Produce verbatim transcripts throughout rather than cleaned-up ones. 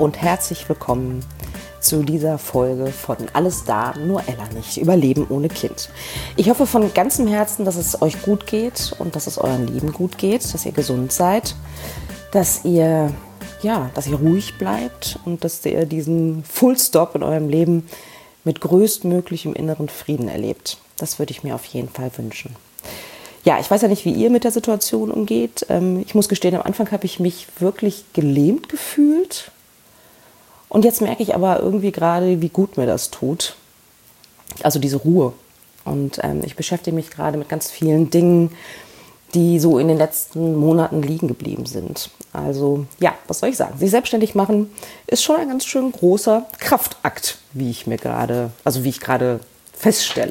und herzlich willkommen zu dieser Folge von Alles da, nur Ella nicht, über Leben ohne Kind. Ich hoffe von ganzem Herzen, dass es euch gut geht und dass es euren Lieben gut geht, dass ihr gesund seid, dass ihr, ja, dass ihr ruhig bleibt und dass ihr diesen Fullstop in eurem Leben mit größtmöglichem inneren Frieden erlebt. Das würde ich mir auf jeden Fall wünschen. Ja, ich weiß ja nicht, wie ihr mit der Situation umgeht. Ich muss gestehen, am Anfang habe ich mich wirklich gelähmt gefühlt. Und jetzt merke ich aber irgendwie gerade, wie gut mir das tut. Also diese Ruhe. Und ähm, ich beschäftige mich gerade mit ganz vielen Dingen, die so in den letzten Monaten liegen geblieben sind. Also ja, was soll ich sagen? Sich selbstständig machen ist schon ein ganz schön großer Kraftakt, wie ich mir gerade, also wie ich gerade feststelle.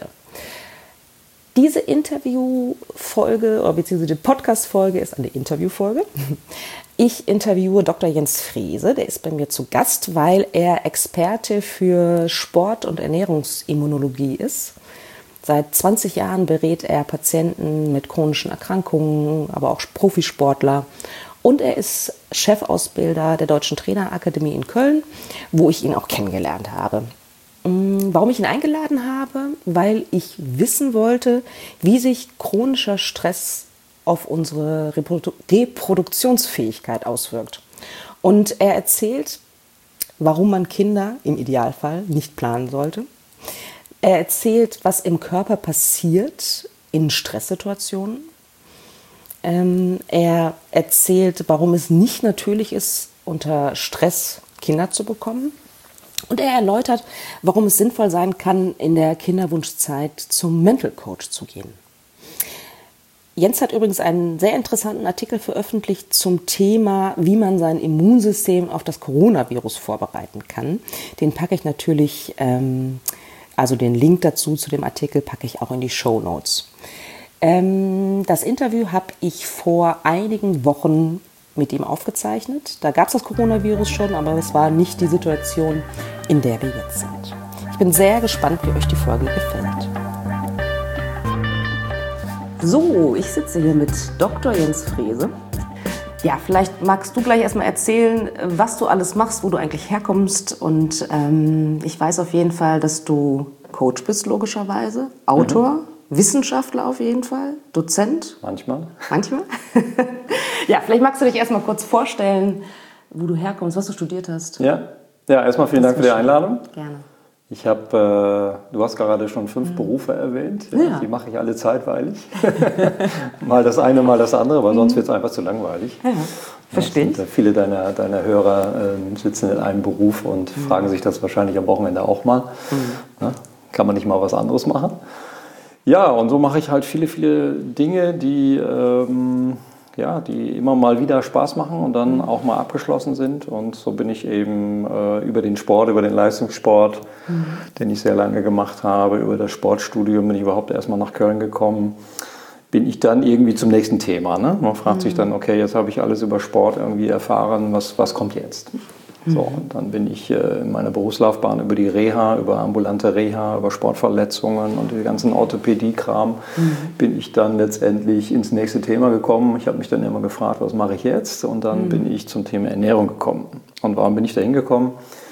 Diese Interviewfolge, oder beziehungsweise die Podcast-Folge ist eine Interviewfolge. Ich interviewe Doktor Jens Frese, der ist bei mir zu Gast, weil er Experte für Sport- und Ernährungsimmunologie ist. Seit zwanzig Jahren berät er Patienten mit chronischen Erkrankungen, aber auch Profisportler. Und er ist Chefausbilder der Deutschen Trainerakademie in Köln, wo ich ihn auch kennengelernt habe. Warum ich ihn eingeladen habe? Weil ich wissen wollte, wie sich chronischer Stress auf unsere Reprodu- Reproduktionsfähigkeit auswirkt. Und er erzählt, warum man Kinder im Idealfall nicht planen sollte. Er erzählt, was im Körper passiert in Stresssituationen. Ähm, er erzählt, warum es nicht natürlich ist, unter Stress Kinder zu bekommen. Und er erläutert, warum es sinnvoll sein kann, in der Kinderwunschzeit zum Mental Coach zu gehen. Jens hat übrigens einen sehr interessanten Artikel veröffentlicht zum Thema, wie man sein Immunsystem auf das Coronavirus vorbereiten kann. Den packe ich natürlich, ähm, also den Link dazu zu dem Artikel packe ich auch in die Shownotes. Ähm, das Interview habe ich vor einigen Wochen mit ihm aufgezeichnet. Da gab es das Coronavirus schon, aber es war nicht die Situation, in der wir jetzt sind. Ich bin sehr gespannt, wie euch die Folge gefällt. So, ich sitze hier mit Doktor Jens Frese. Ja, vielleicht magst du gleich erstmal erzählen, was du alles machst, wo du eigentlich herkommst. Und ähm, ich weiß auf jeden Fall, dass du Coach bist, logischerweise, Autor, mhm. Wissenschaftler auf jeden Fall, Dozent. Manchmal. Manchmal. Ja, vielleicht magst du dich erstmal kurz vorstellen, wo du herkommst, was du studiert hast. Ja, ja erstmal vielen Dank für die Einladung. Gerne. Ich habe, äh, du hast gerade schon fünf mhm. Berufe erwähnt. Ja, ja. Die mache ich alle zeitweilig. Mal das eine, mal das andere, weil mhm. sonst wird es einfach zu langweilig. Ja, verstehe ich. Viele deiner, deiner Hörer äh, sitzen in einem Beruf und mhm. fragen sich das wahrscheinlich am Wochenende auch mal. Mhm. Na, kann man nicht mal was anderes machen? Ja, und so mache ich halt viele, viele Dinge, die, ähm, ja, die immer mal wieder Spaß machen und dann auch mal abgeschlossen sind. Und so bin ich eben äh, über den Sport, über den Leistungssport, mhm. den ich sehr lange gemacht habe, über das Sportstudium bin ich überhaupt erstmal nach Köln gekommen, bin ich dann irgendwie zum nächsten Thema. Ne? Man fragt mhm. sich dann, okay, jetzt habe ich alles über Sport irgendwie erfahren, was, was kommt jetzt? So, und dann bin ich äh, in meiner Berufslaufbahn über die Reha, über ambulante Reha, über Sportverletzungen und den ganzen Orthopädie-Kram mhm. bin ich dann letztendlich ins nächste Thema gekommen. Ich habe mich dann immer gefragt, was mache ich jetzt? Und dann mhm. bin ich zum Thema Ernährung gekommen. Und warum bin ich da hingekommen?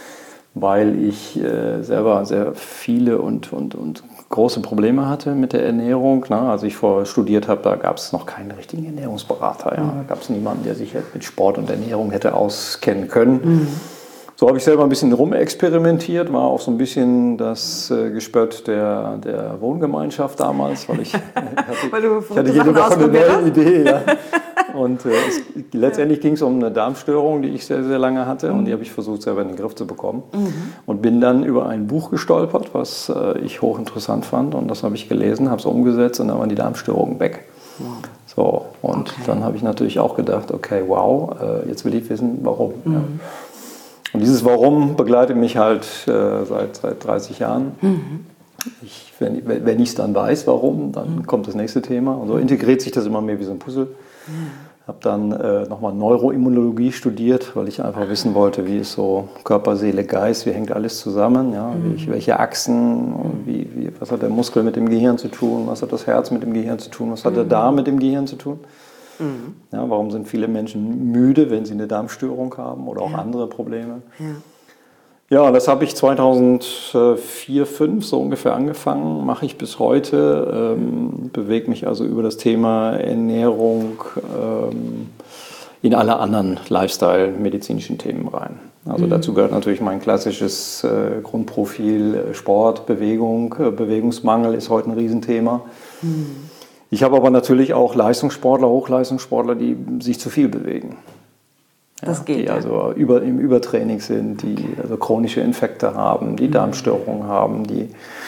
Weil ich äh, selber sehr viele und, und, und große Probleme hatte mit der Ernährung. Na, als ich vorher studiert habe, da gab es noch keinen richtigen Ernährungsberater. Ja. Da gab es niemanden, der sich mit Sport und Ernährung hätte auskennen können. Mhm. So habe ich selber ein bisschen rumexperimentiert, war auch so ein bisschen das äh, Gespött der, der Wohngemeinschaft damals, weil ich, äh, hatte, weil du ich hatte jede Woche eine neue Idee. Ja. Und äh, es, letztendlich ging es um eine Darmstörung, die ich sehr, sehr lange hatte mhm. und die habe ich versucht selber in den Griff zu bekommen. Mhm. Und bin dann über ein Buch gestolpert, was äh, ich hochinteressant fand und das habe ich gelesen, habe es umgesetzt und dann waren die Darmstörungen weg. Wow. So, und okay. dann habe ich natürlich auch gedacht, okay, wow, äh, jetzt will ich wissen, warum. Mhm. Ja. Und dieses Warum begleitet mich halt äh, seit, seit dreißig Jahren. Mhm. Ich, wenn wenn ich es dann weiß, warum, dann mhm. kommt das nächste Thema. Und so integriert sich das immer mehr wie so ein Puzzle. Mhm. Habe dann äh, nochmal Neuroimmunologie studiert, weil ich einfach wissen wollte, wie ist so Körper, Seele, Geist, wie hängt alles zusammen, ja? mhm. wie, welche Achsen, wie, wie, was hat der Muskel mit dem Gehirn zu tun, was hat das Herz mit dem Gehirn zu tun, was hat der Darm mit dem Gehirn zu tun. Mhm. Ja, warum sind viele Menschen müde, wenn sie eine Darmstörung haben oder auch ja. andere Probleme? Ja. Ja, das habe ich zweitausendvier, zweitausendfünf so ungefähr angefangen, mache ich bis heute, ähm, bewege mich also über das Thema Ernährung ähm, in alle anderen Lifestyle-medizinischen Themen rein. Also mhm. dazu gehört natürlich mein klassisches äh, Grundprofil Sport, Bewegung, äh, Bewegungsmangel ist heute ein Riesenthema. Mhm. Ich habe aber natürlich auch Leistungssportler, Hochleistungssportler, die sich zu viel bewegen. Das ja, geht, die ja. also über, im Übertraining sind, die okay. also chronische Infekte haben, die mhm. Darmstörungen haben, die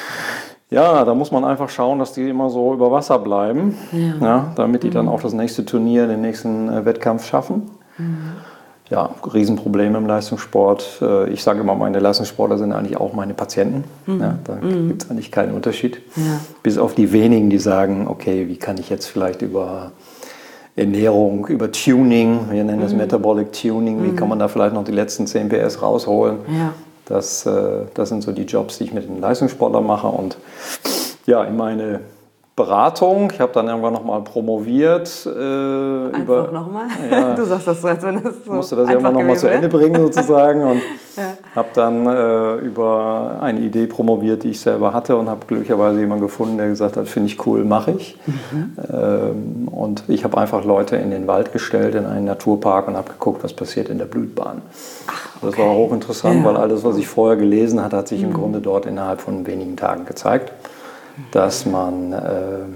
ja, da muss man einfach schauen, dass die immer so über Wasser bleiben, ja. Ja, damit die mhm. dann auch das nächste Turnier, den nächsten äh, Wettkampf schaffen. Mhm. Ja, Riesenprobleme im Leistungssport. Ich sage immer, meine Leistungssportler sind eigentlich auch meine Patienten. Mhm. Ja, da mhm. gibt es eigentlich keinen Unterschied. Ja. Bis auf die wenigen, die sagen, okay, wie kann ich jetzt vielleicht über Ernährung, über Tuning, wir nennen das mhm. Metabolic Tuning, wie mhm. kann man da vielleicht noch die letzten zehn P S rausholen. Ja. Das, das sind so die Jobs, die ich mit den Leistungssportlern mache. Und ja, in meine Beratung, ich habe dann irgendwann nochmal promoviert. Äh, einfach über, nochmal? Ja, du sagst das so, als wenn es so musste das irgendwann nochmal zu Ende bringen sozusagen und ja. habe dann äh, über eine Idee promoviert, die ich selber hatte und habe glücklicherweise jemanden gefunden, der gesagt hat, finde ich cool, mache ich. Mhm. Ähm, und ich habe einfach Leute in den Wald gestellt, in einen Naturpark und habe geguckt, was passiert in der Blutbahn. Ach, okay. Das war hochinteressant, ja. weil alles, was ich vorher gelesen hatte, hat sich mhm. im Grunde dort innerhalb von wenigen Tagen gezeigt. Dass man, ähm,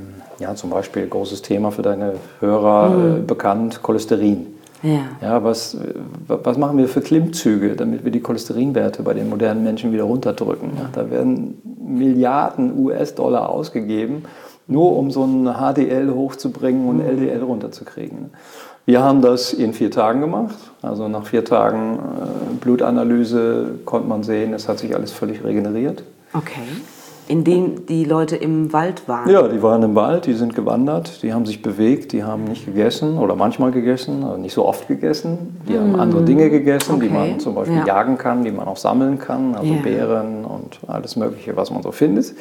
ja zum Beispiel, großes Thema für deine Hörer, mhm. äh, bekannt, Cholesterin. Ja. Ja, was, was machen wir für Klimmzüge, damit wir die Cholesterinwerte bei den modernen Menschen wieder runterdrücken? Ja, da werden Milliarden U S-Dollar ausgegeben, nur um so ein H D L hochzubringen und L D L runterzukriegen. Wir haben das in vier Tagen gemacht. Also nach vier Tagen äh, Blutanalyse konnte man sehen, es hat sich alles völlig regeneriert. Okay. In denen die Leute im Wald waren? Ja, die waren im Wald, die sind gewandert, die haben sich bewegt, die haben nicht gegessen oder manchmal gegessen, also nicht so oft gegessen. Die mm. haben andere Dinge gegessen, okay. die man zum Beispiel ja. jagen kann, die man auch sammeln kann, also yeah. Beeren und alles Mögliche, was man so findet.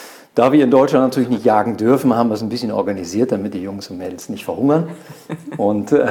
Da wir in Deutschland natürlich nicht jagen dürfen, haben wir es ein bisschen organisiert, damit die Jungs und Mädels nicht verhungern. Und äh,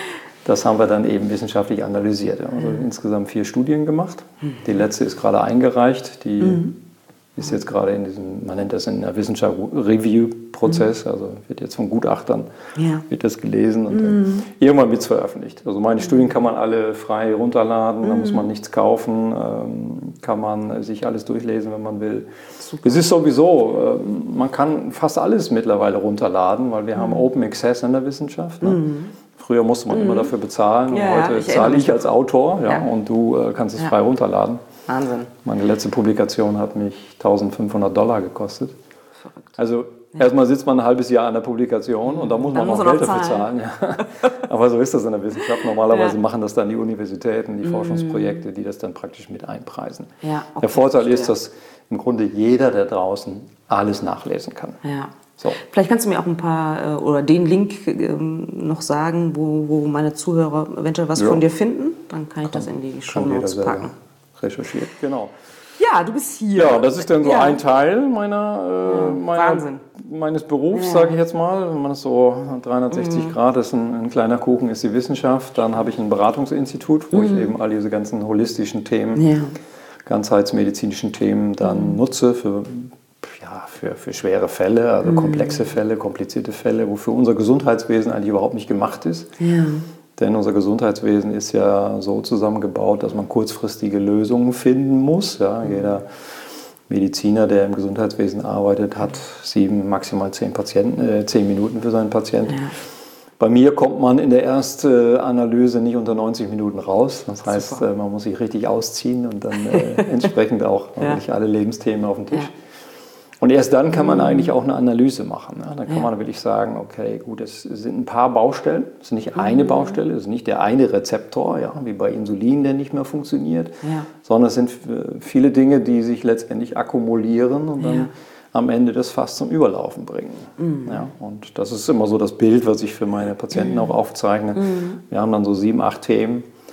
das haben wir dann eben wissenschaftlich analysiert. Wir haben also mm. insgesamt vier Studien gemacht. Die letzte ist gerade eingereicht, die mm. ist jetzt gerade in diesem, man nennt das in der Wissenschaft Review-Prozess, mhm. also wird jetzt von Gutachtern, ja. wird das gelesen und mhm. dann irgendwann wird es veröffentlicht. Also meine mhm. Studien kann man alle frei runterladen, mhm. da muss man nichts kaufen, ähm, kann man sich alles durchlesen, wenn man will. Super. Es ist sowieso, äh, man kann fast alles mittlerweile runterladen, weil wir mhm. haben Open Access in der Wissenschaft. Ne? Mhm. Früher musste man mhm. immer dafür bezahlen ja, und heute ich zahle ich als Autor ja, ja. und du äh, kannst es ja. frei runterladen. Wahnsinn. Meine letzte Publikation hat mich eintausendfünfhundert Dollar gekostet. Verrückt. Also ja. erstmal sitzt man ein halbes Jahr an der Publikation und dann muss man dann auch Geld dafür zahlen. Ja. Aber so ist das in der Wissenschaft. Normalerweise ja. machen das dann die Universitäten, die mhm. Forschungsprojekte, die das dann praktisch mit einpreisen. Ja, okay, der Vorteil ist, dass im Grunde jeder, der draußen alles nachlesen kann. Ja. So. Vielleicht kannst du mir auch ein paar oder den Link ähm, noch sagen, wo, wo meine Zuhörer eventuell was ja. von dir finden. Dann kann ich kann, das in die Shownotes packen. Recherchiert, genau. Ja, du bist hier. Ja, das ist dann so ja. ein Teil meiner, äh, meiner, meines Berufs, ja. sage ich jetzt mal. Wenn man das so dreihundertsechzig mhm. Grad ist, ein, ein kleiner Kuchen ist die Wissenschaft. Dann habe ich ein Beratungsinstitut, wo mhm. ich eben all diese ganzen holistischen Themen, ja. ganzheitsmedizinischen Themen dann mhm. nutze für, ja, für, für schwere Fälle, also mhm. komplexe Fälle, komplizierte Fälle, wofür unser Gesundheitswesen eigentlich überhaupt nicht gemacht ist. Ja. Denn unser Gesundheitswesen ist ja so zusammengebaut, dass man kurzfristige Lösungen finden muss. Ja, jeder Mediziner, der im Gesundheitswesen arbeitet, hat sieben, maximal zehn, Patienten, äh, zehn Minuten für seinen Patienten. Ja. Bei mir kommt man in der Erstanalyse nicht unter neunzig Minuten raus. Das heißt, Super. man muss sich richtig ausziehen und dann äh, entsprechend auch ja. wirklich alle Lebensthemen auf den Tisch. Ja. Und erst dann kann man eigentlich auch eine Analyse machen. Ja, dann kann ja. man wirklich sagen, okay, gut, es sind ein paar Baustellen. Es ist nicht eine Baustelle, es ist nicht der eine Rezeptor, ja, wie bei Insulin, der nicht mehr funktioniert, ja. sondern es sind viele Dinge, die sich letztendlich akkumulieren und dann ja. am Ende das Fass zum Überlaufen bringen. Mhm. Ja, und das ist immer so das Bild, was ich für meine Patienten mhm. auch aufzeichne. Mhm. Wir haben dann so sieben, acht Themen.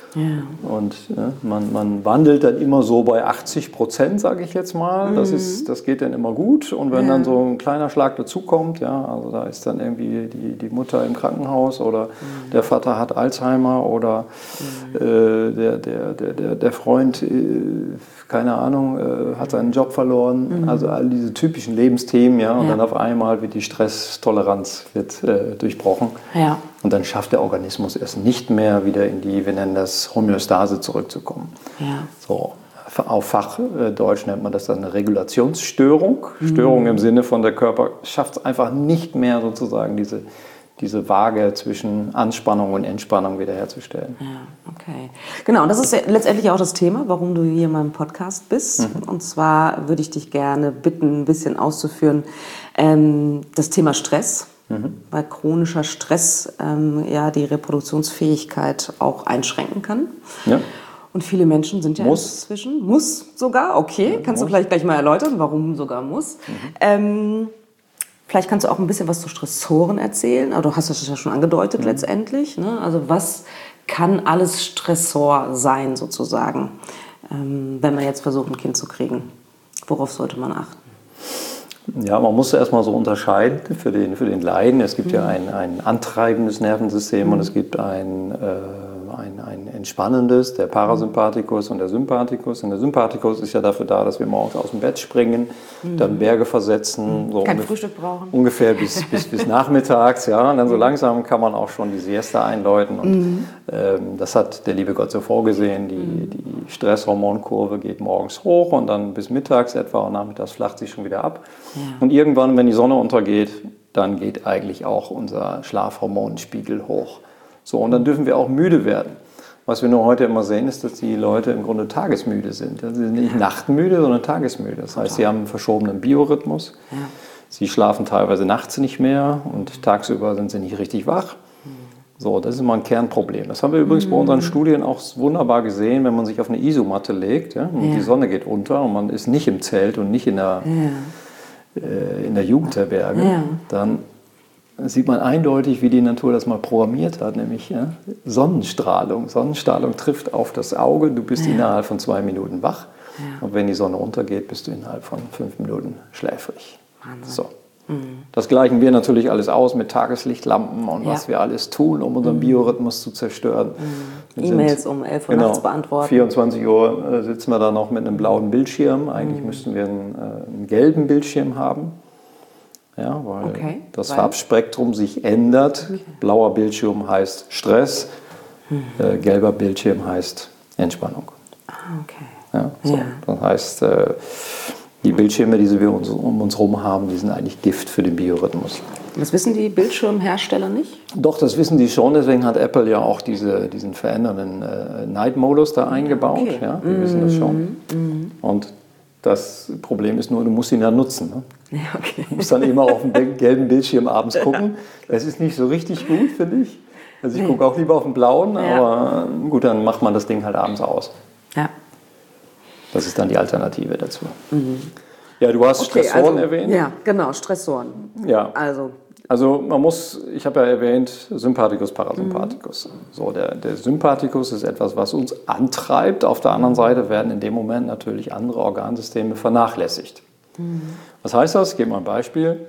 Ja. Und ja, man, man wandelt dann immer so bei achtzig Prozent, sage ich jetzt mal. Das, ist, das geht dann immer gut. Und wenn ja. dann so ein kleiner Schlag dazukommt, ja, also da ist dann irgendwie die, die Mutter im Krankenhaus oder mhm. der Vater hat Alzheimer oder mhm. äh, der, der, der, der, der Freund, äh, keine Ahnung, äh, hat seinen Job verloren. Mhm. Also all diese typischen Lebensthemen, ja. Und ja. dann auf einmal wird die Stresstoleranz wird, äh, durchbrochen. Ja. Und dann schafft der Organismus es nicht mehr, wieder in die, wir nennen das Homöostase, zurückzukommen. Ja. So, auf Fachdeutsch nennt man das dann eine Regulationsstörung. Mhm. Störung im Sinne von, der Körper schafft es einfach nicht mehr, sozusagen diese, diese Waage zwischen Anspannung und Entspannung wiederherzustellen. Ja, okay. Genau, und das ist ja letztendlich auch das Thema, warum du hier in meinem Podcast bist. Mhm. Und zwar würde ich dich gerne bitten, ein bisschen auszuführen, ähm, das Thema Stress. Mhm. Weil chronischer Stress ähm, ja die Reproduktionsfähigkeit auch einschränken kann. Ja. Und viele Menschen sind ja muss. inzwischen, muss sogar, okay, ja, kannst muss. du vielleicht gleich mal erläutern, warum sogar muss. Mhm. Ähm, vielleicht kannst du auch ein bisschen was zu Stressoren erzählen, aber du hast das ja schon angedeutet mhm. letztendlich. Ne? Also was kann alles Stressor sein sozusagen, ähm, wenn man jetzt versucht, ein Kind zu kriegen? Worauf sollte man achten? Ja, man muss erstmal so unterscheiden für den, für den Laien. Es gibt mhm. ja ein, ein antreibendes Nervensystem mhm. und es gibt ein, äh, ein, ein entspannendes, der Parasympathikus und der Sympathikus. Und der Sympathikus ist ja dafür da, dass wir morgens aus dem Bett springen, mhm. dann Berge versetzen. Mhm. So Kein Frühstück brauchen. Ungefähr bis, bis, bis nachmittags. Ja. Und dann so langsam kann man auch schon die Siesta einläuten. Und mhm. ähm, das hat der liebe Gott so vorgesehen. Die, mhm. die Stresshormonkurve geht morgens hoch und dann bis mittags etwa und nachmittags flacht sie schon wieder ab. Ja. Und irgendwann, wenn die Sonne untergeht, dann geht eigentlich auch unser Schlafhormonspiegel hoch. So, und dann dürfen wir auch müde werden. Was wir nur heute immer sehen, ist, dass die Leute im Grunde tagesmüde sind. Sie sind nicht nachtmüde, sondern tagesmüde. Das heißt, sie haben einen verschobenen Biorhythmus. Ja. Sie schlafen teilweise nachts nicht mehr und tagsüber sind sie nicht richtig wach. So, das ist immer ein Kernproblem. Das haben wir übrigens mhm. bei unseren Studien auch wunderbar gesehen, wenn man sich auf eine Isomatte legt, ja, und ja. die Sonne geht unter und man ist nicht im Zelt und nicht in der, ja. äh, in der Jugendherberge, ja. dann sieht man eindeutig, wie die Natur das mal programmiert hat, nämlich ja, Sonnenstrahlung. Sonnenstrahlung trifft auf das Auge, du bist ja. innerhalb von zwei Minuten wach ja. und wenn die Sonne untergeht, bist du innerhalb von fünf Minuten schläfrig. So. Mhm. Das gleichen wir natürlich alles aus mit Tageslichtlampen und ja. was wir alles tun, um unseren mhm. Biorhythmus zu zerstören. Mhm. E-Mails um elf Uhr genau, nachts beantworten. vierundzwanzig Uhr äh, sitzen wir da noch mit einem blauen Bildschirm. Eigentlich mhm. müssten wir einen, äh, einen gelben Bildschirm haben. Ja, weil okay, das weil? Farbspektrum sich ändert. Okay. Blauer Bildschirm heißt Stress, mhm. äh, gelber Bildschirm heißt Entspannung. Ah, okay. Ja, so. ja. Das heißt, äh, die Bildschirme, die wir uns, um uns herum haben, die sind eigentlich Gift für den Biorhythmus. Das wissen die Bildschirmhersteller nicht? Doch, das wissen die schon. Deswegen hat Apple ja auch diese, diesen verändernden äh, Night-Modus da eingebaut. Okay. Ja, die mhm. wissen das schon. Mhm. Und das Problem ist nur, du musst ihn ja nutzen. Ne? Ja, okay. Du musst dann immer auf den gelben Bildschirm abends gucken. Das ist nicht so richtig gut, finde ich. Also ich nee. gucke auch lieber auf den blauen, ja. aber gut, dann macht man das Ding halt abends aus. Ja. Das ist dann die Alternative dazu. Mhm. Ja, du hast okay, Stressoren also, erwähnt. Ja, genau, Stressoren. Ja. Also, also man muss, ich habe ja erwähnt, Sympathikus, Parasympathikus. Mhm. So, der, der Sympathikus ist etwas, was uns antreibt. Auf der anderen Seite werden in dem Moment natürlich andere Organsysteme vernachlässigt. Mhm. Was heißt das? Ich gebe mal ein Beispiel.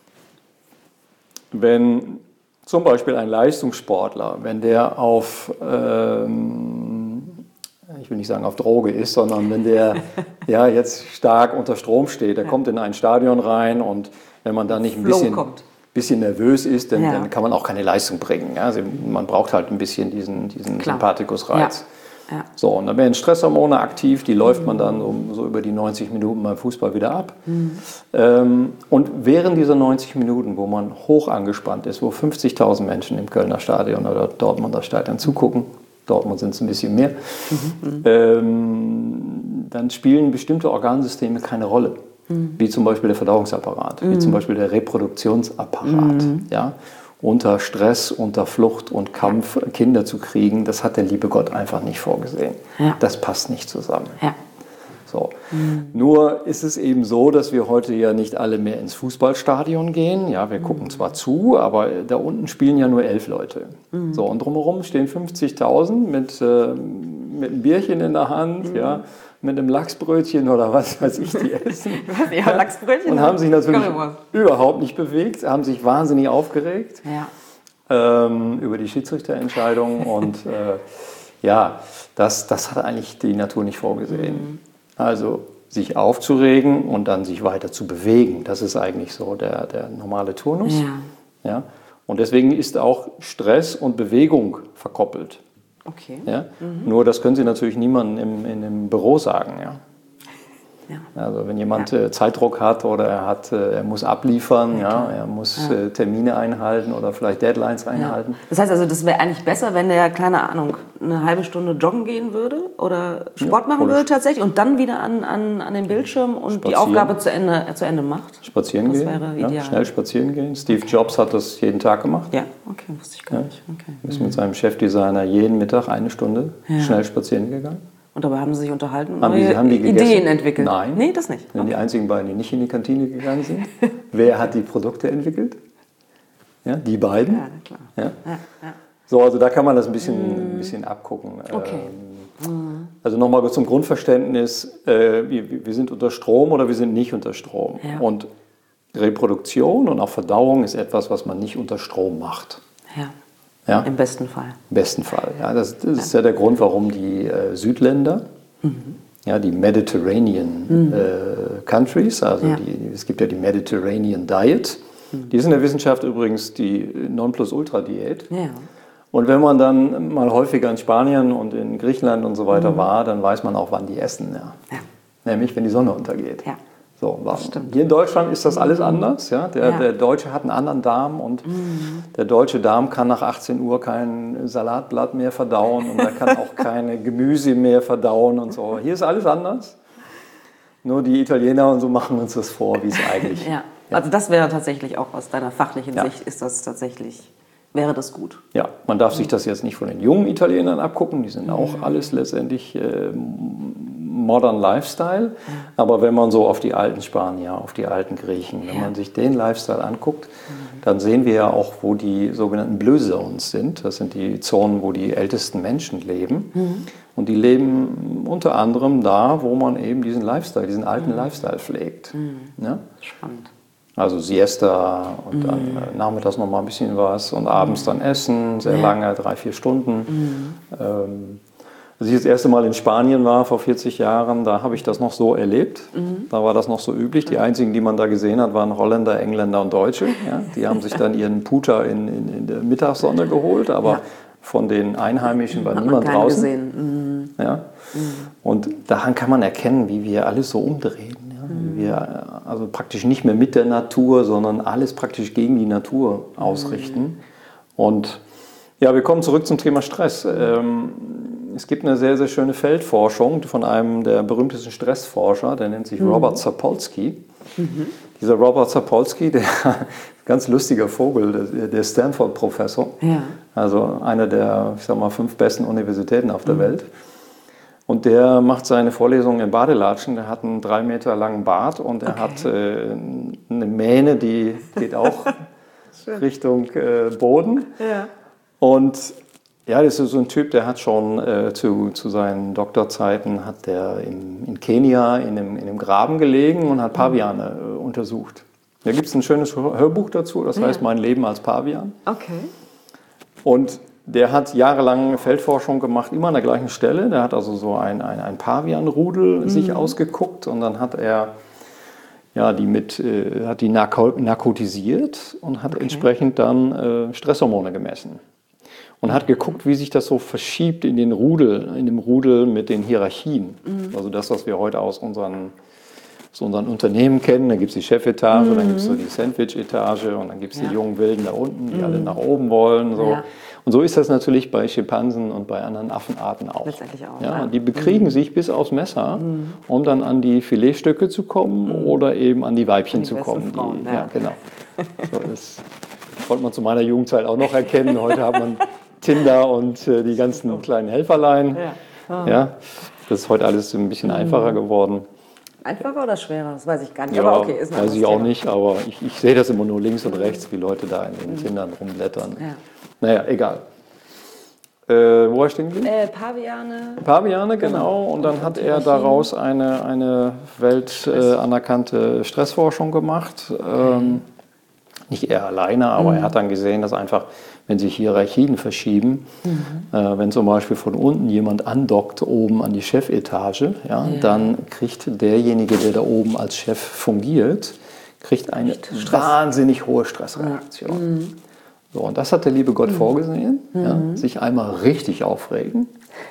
Wenn zum Beispiel ein Leistungssportler, wenn der auf, ähm, ich will nicht sagen auf Droge ist, sondern wenn der ja, jetzt stark unter Strom steht, der ja. kommt in ein Stadion rein und wenn man da nicht ein bisschen, bisschen nervös ist, dann, ja. dann kann man auch keine Leistung bringen. Ja? Also man braucht halt ein bisschen diesen, diesen Sympathikusreiz. Ja. Ja. So, und dann werden Stresshormone aktiv, die läuft man dann so, so über die neunzig Minuten beim Fußball wieder ab. Mhm. Ähm, und während dieser neunzig Minuten, wo man hoch angespannt ist, wo fünfzigtausend Menschen im Kölner Stadion oder Dortmunder Stadion zugucken, Dortmund sind es ein bisschen mehr, mhm. ähm, dann spielen bestimmte Organsysteme keine Rolle. Mhm. Wie zum Beispiel der Verdauungsapparat, mhm. wie zum Beispiel der Reproduktionsapparat. Mhm. Ja? Unter Stress, unter Flucht und Kampf Kinder zu kriegen, das hat der liebe Gott einfach nicht vorgesehen. Ja. Das passt nicht zusammen. Ja. So. Mhm. Nur ist es eben so, dass wir heute ja nicht alle mehr ins Fußballstadion gehen. Ja, wir mhm. gucken zwar zu, aber da unten spielen ja nur elf Leute. Mhm. So, und drumherum stehen fünfzigtausend mit, äh, mit einem Bierchen in der Hand, mhm. ja, mit einem Lachsbrötchen oder was weiß ich, die essen. ja, Lachsbrötchen. Und haben sich natürlich überhaupt nicht bewegt, haben sich wahnsinnig aufgeregt ja. ähm, über die Schiedsrichterentscheidung. Und äh, ja, das, das hat eigentlich die Natur nicht vorgesehen. Mhm. Also sich aufzuregen und dann sich weiter zu bewegen, das ist eigentlich so der, der normale Turnus. Ja. Ja? Und deswegen ist auch Stress und Bewegung verkoppelt. Okay. Ja? Mhm. Nur das können Sie natürlich niemandem im, in einem Büro sagen. Ja? Ja. Also wenn jemand ja. äh, Zeitdruck hat oder er, hat, äh, er muss abliefern, ja, ja er muss ja. äh, Termine einhalten oder vielleicht Deadlines einhalten. Ja. Das heißt also, das wäre eigentlich besser, wenn der, keine Ahnung, eine halbe Stunde joggen gehen würde oder Sport ja, machen würde tatsächlich und dann wieder an, an, an den Bildschirm und die Aufgabe zu Ende, zu Ende macht. Spazieren das gehen, wäre ja, ideal. Schnell spazieren gehen. Steve okay. Jobs hat das jeden Tag gemacht. Ja, okay, wusste ich gar ja. nicht. Okay. Ist mit seinem Chefdesigner jeden Mittag eine Stunde ja. schnell spazieren gegangen. Und dabei haben sie sich unterhalten und haben neue die, haben die Ideen entwickelt? Nein. Nee, das nicht. Sind okay. die einzigen beiden, die nicht in die Kantine gegangen sind. Wer hat die Produkte entwickelt? Ja, die beiden. Ja, klar. Ja? Ja, ja. So, also da kann man das ein bisschen, mm. ein bisschen abgucken. Okay. Ähm, also nochmal zum Grundverständnis, äh, wir, wir sind unter Strom oder wir sind nicht unter Strom. Ja. Und Reproduktion und auch Verdauung ist etwas, was man nicht unter Strom macht. Ja. Ja? Im besten Fall. Im besten Fall. Ja, das, das ist ja der Grund, warum die äh, Südländer, mhm. ja, die Mediterranean mhm. äh, Countries, also ja. die, es gibt ja die Mediterranean Diet, mhm. die ist in der Wissenschaft übrigens die Nonplusultra-Diät. Ja. Und wenn man dann mal häufiger in Spanien und in Griechenland und so weiter mhm. war, dann weiß man auch, wann die essen. Ja. Ja. Nämlich, wenn die Sonne untergeht. Ja. So, hier in Deutschland ist das alles anders. Ja? Der, ja. der Deutsche hat einen anderen Darm und mhm. der deutsche Darm kann nach achtzehn Uhr kein Salatblatt mehr verdauen und er kann auch keine Gemüse mehr verdauen und so. Hier ist alles anders. Nur die Italiener und so machen uns das vor, wie es eigentlich ist. Ja. Ja. Also das wäre tatsächlich auch aus deiner fachlichen ja. Sicht, ist das tatsächlich, wäre das gut. Ja, man darf mhm. sich das jetzt nicht von den jungen Italienern abgucken, die sind mhm. auch alles letztendlich äh, Modern Lifestyle, mhm. aber wenn man so auf die alten Spanier, auf die alten Griechen, wenn ja. man sich den Lifestyle anguckt, mhm. dann sehen wir ja auch, wo die sogenannten Blue Zones sind. Das sind die Zonen, wo die ältesten Menschen leben. Mhm. Und die leben unter anderem da, wo man eben diesen Lifestyle, diesen alten mhm. Lifestyle pflegt. Mhm. Ja? Spannend. Also Siesta und mhm. dann äh, nachmittags noch mal ein bisschen was und abends dann essen, sehr ja. lange, drei, vier Stunden. Mhm. Ähm, Als ich das erste Mal in Spanien war, vor vierzig Jahren, da habe ich das noch so erlebt. Mhm. Da war das noch so üblich. Die einzigen, die man da gesehen hat, waren Holländer, Engländer und Deutsche. Ja, die haben sich dann ihren Puter in, in, in der Mittagssonne geholt, aber ja. von den Einheimischen war hat niemand man draußen. Gesehen. Mhm. Ja. Mhm. Und daran kann man erkennen, wie wir alles so umdrehen. Ja. Mhm. Wie wir also praktisch nicht mehr mit der Natur, sondern alles praktisch gegen die Natur ausrichten. Mhm. Und ja, wir kommen zurück zum Thema Stress. Ähm, Es gibt eine sehr, sehr schöne Feldforschung von einem der berühmtesten Stressforscher, der nennt sich mhm. Robert Sapolsky. Mhm. Dieser Robert Sapolsky, der ganz lustiger Vogel, der, der Stanford-Professor, ja. also einer der, ich sag mal, fünf besten Universitäten auf der mhm. Welt. Und der macht seine Vorlesungen in Badelatschen, der hat einen drei Meter langen Bart und er okay. hat äh, eine Mähne, die geht auch Richtung äh, Boden. Ja. Und ja, das ist so ein Typ, der hat schon äh, zu, zu seinen Doktorzeiten hat der in, in Kenia in einem, in einem Graben gelegen und hat Paviane äh, untersucht. Da gibt es ein schönes Hörbuch dazu, das heißt ja. Mein Leben als Pavian. Okay. Und der hat jahrelang Feldforschung gemacht, immer an der gleichen Stelle. Der hat also so ein, ein, ein Pavianrudel mhm. sich ausgeguckt und dann hat er ja, die, mit, äh, hat die narko- narkotisiert und hat okay. entsprechend dann äh, Stresshormone gemessen. Und hat geguckt, wie sich das so verschiebt in den Rudel, in dem Rudel mit den Hierarchien. Mhm. Also das, was wir heute aus unseren, aus unseren Unternehmen kennen. Da gibt es die Chefetage, mhm. dann gibt es so die Sandwich-Etage und dann gibt es ja. die jungen Wilden da unten, die mhm. alle nach oben wollen. So. Ja. Und so ist das natürlich bei Schimpansen und bei anderen Affenarten auch. Letztendlich auch. Ja, ja. Die bekriegen mhm. sich bis aufs Messer, mhm. um dann an die Filetstücke zu kommen mhm. oder eben an die Weibchen an die zu kommen. Frauen, die, ja. ja, genau. So, das konnte man zu meiner Jugendzeit auch noch erkennen. Heute hat man Tinder und äh, die ganzen kleinen Helferlein. Ja. Ah. Ja. Das ist heute alles ein bisschen einfacher geworden. Einfacher oder schwerer? Das weiß ich gar nicht. Ja, aber okay, ist ein weiß ich auch Thema. nicht, aber ich, ich sehe das immer nur links und rechts, wie Leute da in den Tindern rumblättern. Ja. Naja, egal. Äh, wo war ich stehen geblieben? Äh, Paviane. Paviane, genau. Und dann hat er daraus eine, eine weltanerkannte äh, Stressforschung gemacht. Ähm, nicht er alleine, aber mhm. er hat dann gesehen, dass einfach, wenn sich Hierarchien verschieben, mhm. äh, wenn zum Beispiel von unten jemand andockt oben an die Chefetage, ja, ja. dann kriegt derjenige, der da oben als Chef fungiert, kriegt eine Stress. wahnsinnig hohe Stressreaktion. Ja. Mhm. So, und das hat der liebe Gott mhm. vorgesehen, mhm. Ja, sich einmal richtig aufregen,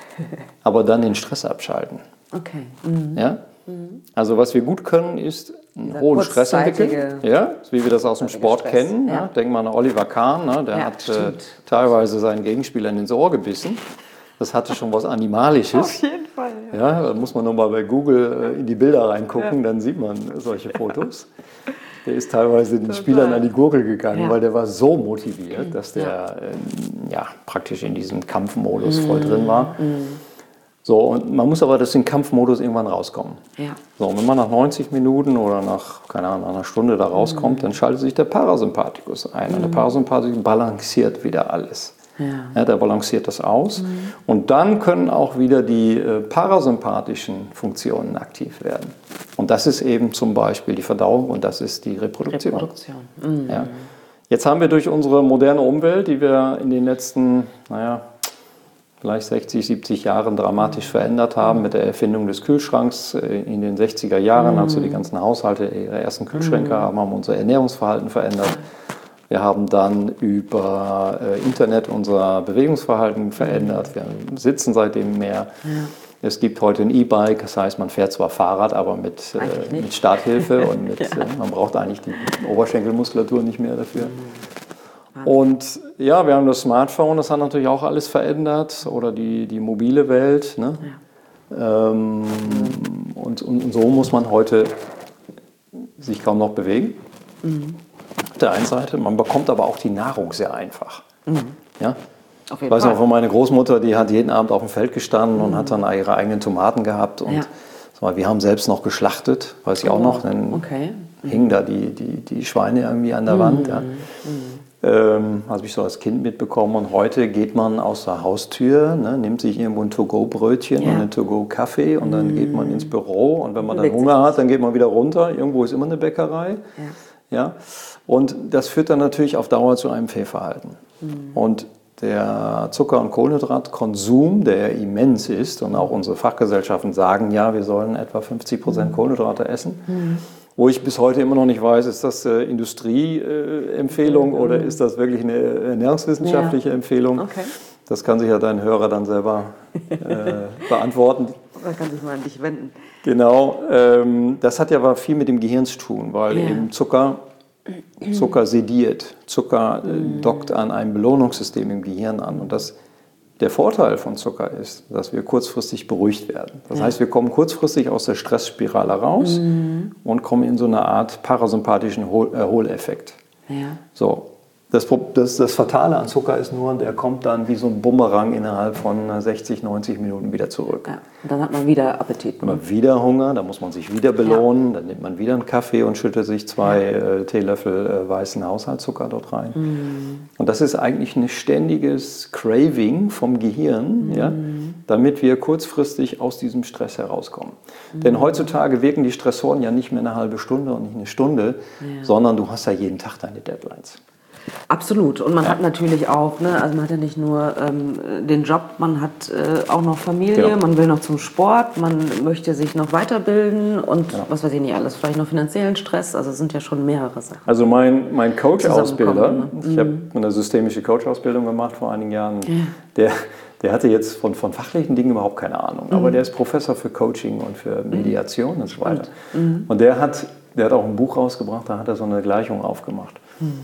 aber dann den Stress abschalten. Okay. Mhm. Ja? Mhm. Also was wir gut können, ist einen Dieser hohen Stress entwickeln, ja, wie wir das aus dem Sport Stress. kennen. Ja. Ja. Denken wir an Oliver Kahn, ne? Der ja, hat äh, teilweise seinen Gegenspielern ins Ohr gebissen. Das hatte schon was Animalisches. Auf jeden Fall. Ja, ja, da muss man nochmal bei Google äh, in die Bilder reingucken, ja. dann sieht man solche Fotos. Der ist teilweise den Spielern an die Gurgel gegangen, ja. weil der war so motiviert, dass der ja. Äh, ja, praktisch in diesem Kampfmodus mm. voll drin war. Mm. So, und man muss aber aus dem Kampfmodus irgendwann rauskommen. Ja. So, und wenn man nach neunzig Minuten oder nach, keine Ahnung, einer Stunde da rauskommt, mm. dann schaltet sich der Parasympathikus ein. Mm. Und der Parasympathikus balanciert wieder alles. Ja. Ja, der balanciert das aus. Mhm. Und dann können auch wieder die äh, parasympathischen Funktionen aktiv werden. Und das ist eben zum Beispiel die Verdauung und das ist die Reproduktion. Reproduktion. Mhm. Ja. Jetzt haben wir durch unsere moderne Umwelt, die wir in den letzten, naja, vielleicht sechzig, siebzig Jahren dramatisch mhm. verändert haben, mit der Erfindung des Kühlschranks in den sechziger Jahren, mhm. als so die ganzen Haushalte ihre ersten Kühlschränke mhm. haben, haben unser Ernährungsverhalten verändert. Wir haben dann über äh, Internet unser Bewegungsverhalten verändert. Wir sitzen seitdem mehr. Ja. Es gibt heute ein E-Bike, das heißt, man fährt zwar Fahrrad, aber mit, äh, mit Starthilfe und mit, ja. äh, man braucht eigentlich die Oberschenkelmuskulatur nicht mehr dafür. Mhm. Und ja, wir haben das Smartphone, das hat natürlich auch alles verändert, oder die, die mobile Welt. Ne? Ja. Ähm, mhm. und, und, und so muss man heute sich kaum noch bewegen. Mhm. Auf der einen Seite, man bekommt aber auch die Nahrung sehr einfach. Mhm. Ja? Auf jeden ich weiß Fall. noch von meiner Großmutter, die hat jeden Abend auf dem Feld gestanden mhm. und hat dann ihre eigenen Tomaten gehabt. Und ja. wir haben selbst noch geschlachtet, weiß ich auch noch. Dann okay. mhm. hingen da die, die, die Schweine irgendwie an der mhm. Wand. Ja. Mhm. Ähm, habe ich so als Kind mitbekommen. Und heute geht man aus der Haustür, ne, nimmt sich irgendwo ein To-Go-Brötchen ja. und einen To-Go-Kaffee und dann mhm. geht man ins Büro. Und wenn man dann Hunger hat, dann geht man wieder runter. Irgendwo ist immer eine Bäckerei. Ja. Ja. Und das führt dann natürlich auf Dauer zu einem Fehlverhalten. Mhm. Und der Zucker- und Kohlenhydratkonsum, der ja immens ist, und auch unsere Fachgesellschaften sagen ja, wir sollen etwa fünfzig Prozent mhm. Kohlenhydrate essen. Mhm. Wo ich bis heute immer noch nicht weiß, ist das äh, Industrieempfehlung äh, oder ist das wirklich eine ernährungswissenschaftliche ja. Empfehlung? Okay. Das kann sich ja dein Hörer dann selber äh, beantworten. Da kann sich mal an dich wenden. Genau, ähm, das hat ja aber viel mit dem Gehirn zu tun, weil ja. eben Zucker, Zucker sediert, Zucker äh, dockt an einem Belohnungssystem im Gehirn an. Und das, der Vorteil von Zucker ist, dass wir kurzfristig beruhigt werden. Das ja. heißt, wir kommen kurzfristig aus der Stressspirale raus mhm. und kommen in so eine Art parasympathischen Erholeffekt. Ja. So. Das, das, das Fatale an Zucker ist nur, der kommt dann wie so ein Bumerang innerhalb von sechzig, neunzig Minuten wieder zurück. Ja, und dann hat man wieder Appetit. Dann hat man wieder Hunger, dann muss man sich wieder belohnen, ja. dann nimmt man wieder einen Kaffee und schüttet sich zwei ja. äh, Teelöffel äh, weißen Haushaltszucker dort rein. Mhm. Und das ist eigentlich ein ständiges Craving vom Gehirn, mhm. ja, damit wir kurzfristig aus diesem Stress herauskommen. Mhm. Denn heutzutage wirken die Stressoren ja nicht mehr eine halbe Stunde und nicht eine Stunde, ja. sondern du hast ja jeden Tag deine Deadlines. Absolut. Und man ja. hat natürlich auch, ne, also man hat ja nicht nur ähm, den Job, man hat äh, auch noch Familie, genau. man will noch zum Sport, man möchte sich noch weiterbilden und ja. was weiß ich nicht alles, vielleicht noch finanziellen Stress, also es sind ja schon mehrere Sachen. Also mein, mein Coach-Ausbilder, ne? ich habe eine systemische Coach-Ausbildung gemacht vor einigen Jahren, ja. der, der hatte jetzt von, von fachlichen Dingen überhaupt keine Ahnung, mhm. aber der ist Professor für Coaching und für Mediation mhm. und so weiter. Mhm. Und der hat, der hat auch ein Buch rausgebracht, da hat er so eine Gleichung aufgemacht. Mhm.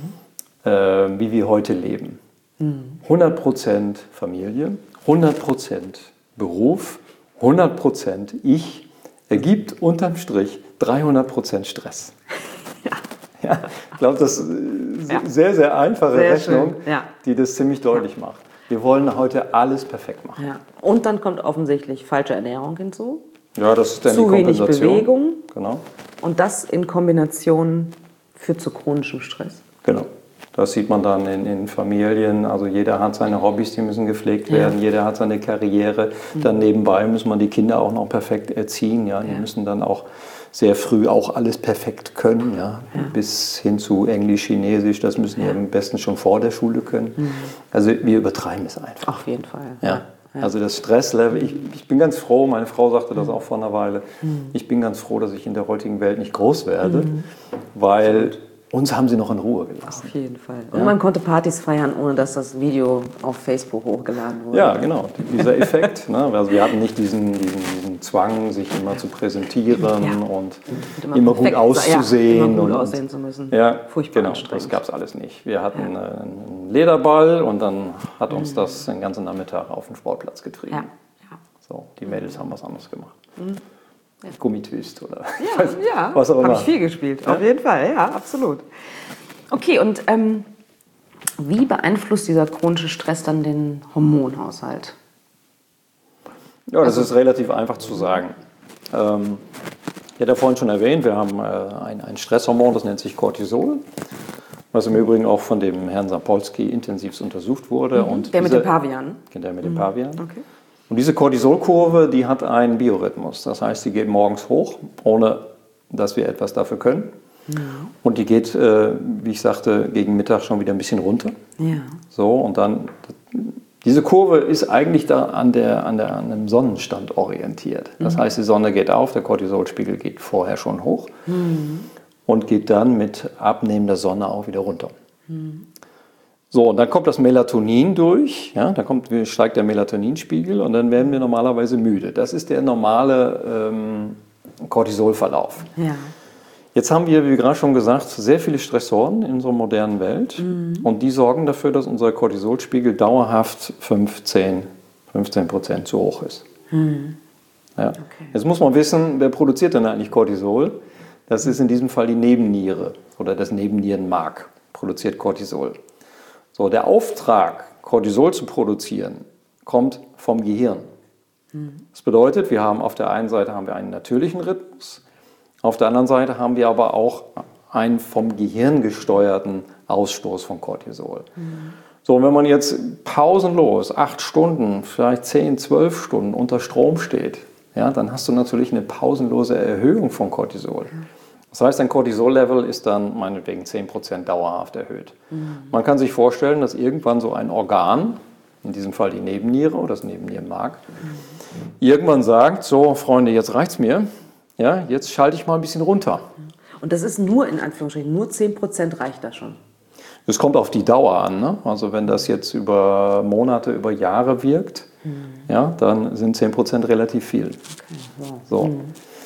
Wie wir heute leben. hundert Prozent Familie, hundert Prozent Beruf, hundert Prozent Ich, ergibt unterm Strich dreihundert Prozent Stress. Ja. Ja, ich glaube, das ist eine ja. sehr, sehr einfache sehr Rechnung, ja. die das ziemlich deutlich ja. macht. Wir wollen heute alles perfekt machen. Ja. Und dann kommt offensichtlich falsche Ernährung hinzu. Ja, das ist dann zu die wenig Kompensation. Bewegung. Genau. Und das in Kombination führt zu chronischem Stress. Genau. Das sieht man dann in, in Familien. Also jeder hat seine Hobbys, die müssen gepflegt werden. Ja. Jeder hat seine Karriere. Mhm. Dann nebenbei muss man die Kinder auch noch perfekt erziehen. Ja. Die ja. müssen dann auch sehr früh auch alles perfekt können. Ja. Ja. Bis hin zu Englisch, Chinesisch. Das müssen ja. die am besten schon vor der Schule können. Mhm. Also wir übertreiben es einfach. Auf jeden Fall. Ja. Ja. Ja. Also das Stresslevel, ich, ich bin ganz froh, meine Frau sagte das auch vor einer Weile, mhm. ich bin ganz froh, dass ich in der heutigen Welt nicht groß werde, mhm. weil uns haben sie noch in Ruhe gelassen. Auf jeden Fall. Und ja. man konnte Partys feiern, ohne dass das Video auf Facebook hochgeladen wurde. Ja, genau, dieser Effekt. Ne? Also wir hatten nicht diesen, diesen, diesen Zwang, sich immer zu präsentieren ja. und, und immer, immer gut auszusehen. Ja, immer gut und, aussehen zu müssen. Ja, furchtbar genau, anstrengend. Das gab es alles nicht. Wir hatten ja. einen Lederball und dann hat uns mhm. das den ganzen Nachmittag auf den Sportplatz getrieben. Ja. Ja. So, die Mädels haben was anderes gemacht. Mhm. Ja. Gummitwist oder ja, ja. was auch immer. Habe ich viel gespielt, ja? Auf jeden Fall, ja, absolut. Okay, und ähm, wie beeinflusst dieser chronische Stress dann den Hormonhaushalt? Ja, das also, ist relativ einfach zu sagen. Ähm, ich hatte ja vorhin schon erwähnt, wir haben äh, ein, ein Stresshormon, das nennt sich Cortisol, was im Übrigen auch von dem Herrn Sapolsky intensiv untersucht wurde. Mhm. Und der diese, mit dem Pavian? Der mit dem mhm. Pavian. Okay. Und diese Cortisolkurve, die hat einen Biorhythmus. Das heißt, die geht morgens hoch, ohne dass wir etwas dafür können. Ja. Und die geht, äh, wie ich sagte, gegen Mittag schon wieder ein bisschen runter. Ja. So, und dann, diese Kurve ist eigentlich da an, der, an, der, an einem Sonnenstand orientiert. Das mhm. heißt, die Sonne geht auf, der Cortisolspiegel geht vorher schon hoch mhm. und geht dann mit abnehmender Sonne auch wieder runter. Mhm. So, und dann kommt das Melatonin durch, ja, dann kommt, steigt der Melatoninspiegel und dann werden wir normalerweise müde. Das ist der normale ähm, Cortisolverlauf. Ja. Jetzt haben wir, wie gerade schon gesagt, sehr viele Stressoren in unserer modernen Welt mhm. und die sorgen dafür, dass unser Cortisolspiegel dauerhaft fünfzehn Prozent zu hoch ist. Mhm. Ja. Okay. Jetzt muss man wissen, wer produziert denn eigentlich Cortisol? Das ist in diesem Fall die Nebenniere oder das Nebennierenmark produziert Cortisol. So, der Auftrag, Cortisol zu produzieren, kommt vom Gehirn. Mhm. Das bedeutet, wir haben auf der einen Seite haben wir einen natürlichen Rhythmus, auf der anderen Seite haben wir aber auch einen vom Gehirn gesteuerten Ausstoß von Cortisol. Mhm. So, und wenn man jetzt pausenlos acht Stunden, vielleicht zehn, zwölf Stunden unter Strom steht, ja, dann hast du natürlich eine pausenlose Erhöhung von Cortisol. Mhm. Das heißt, dein Cortisol-Level ist dann meinetwegen zehn Prozent dauerhaft erhöht. Mhm. Man kann sich vorstellen, dass irgendwann so ein Organ, in diesem Fall die Nebenniere oder das Nebennierenmark, mhm. irgendwann sagt, so Freunde, jetzt reicht's mir, ja, jetzt schalte ich mal ein bisschen runter. Und das ist nur, in Anführungsstrichen, nur zehn Prozent reicht da schon? Es kommt auf die Dauer an. Ne? Also wenn das jetzt über Monate, über Jahre wirkt, mhm. ja, dann sind zehn Prozent relativ viel. Okay, wow. So. Mhm.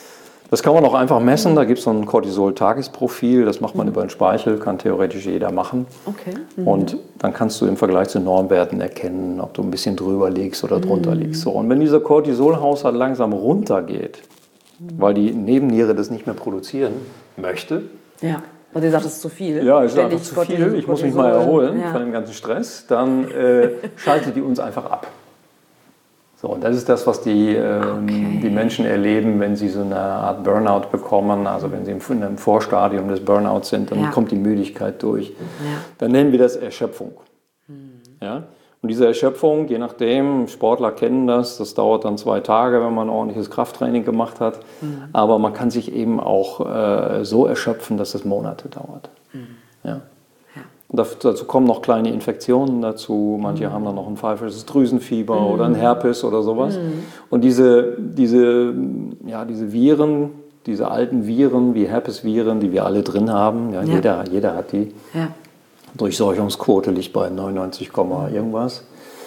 Das kann man auch einfach messen, da gibt es so ein Cortisol-Tagesprofil, das macht man mhm. über den Speichel, kann theoretisch jeder machen. Okay. Mhm. Und dann kannst du im Vergleich zu Normwerten erkennen, ob du ein bisschen drüber liegst oder drunter mhm. liegst. So, und wenn dieser Cortisolhaushalt langsam runtergeht, mhm. weil die Nebenniere das nicht mehr produzieren möchte. Ja, und ihr sagt, es ist zu viel. Ja, es ist einfach zu viel, ich muss mich mal erholen ja. von dem ganzen Stress, dann äh, schaltet die uns einfach ab. So, und das ist das, was die, ähm, okay. die Menschen erleben, wenn sie so eine Art Burnout bekommen. Also wenn sie in einem Vorstadium des Burnouts sind, dann ja. kommt die Müdigkeit durch. Ja. Dann nennen wir das Erschöpfung. Mhm. Ja? Und diese Erschöpfung, je nachdem, Sportler kennen das, das dauert dann zwei Tage, wenn man ein ordentliches Krafttraining gemacht hat. Mhm. Aber man kann sich eben auch äh, so erschöpfen, dass es Monate dauert. Mhm. Ja. Dazu kommen noch kleine Infektionen dazu. Manche mhm. haben dann noch ein pfeifisches Drüsenfieber mhm. oder ein Herpes oder sowas. Mhm. Und diese, diese, ja, diese Viren, diese alten Viren wie Herpesviren, die wir alle drin haben, ja, ja. Jeder, jeder hat die. Ja. Durchseuchungsquote liegt bei neunundneunzig, irgendwas.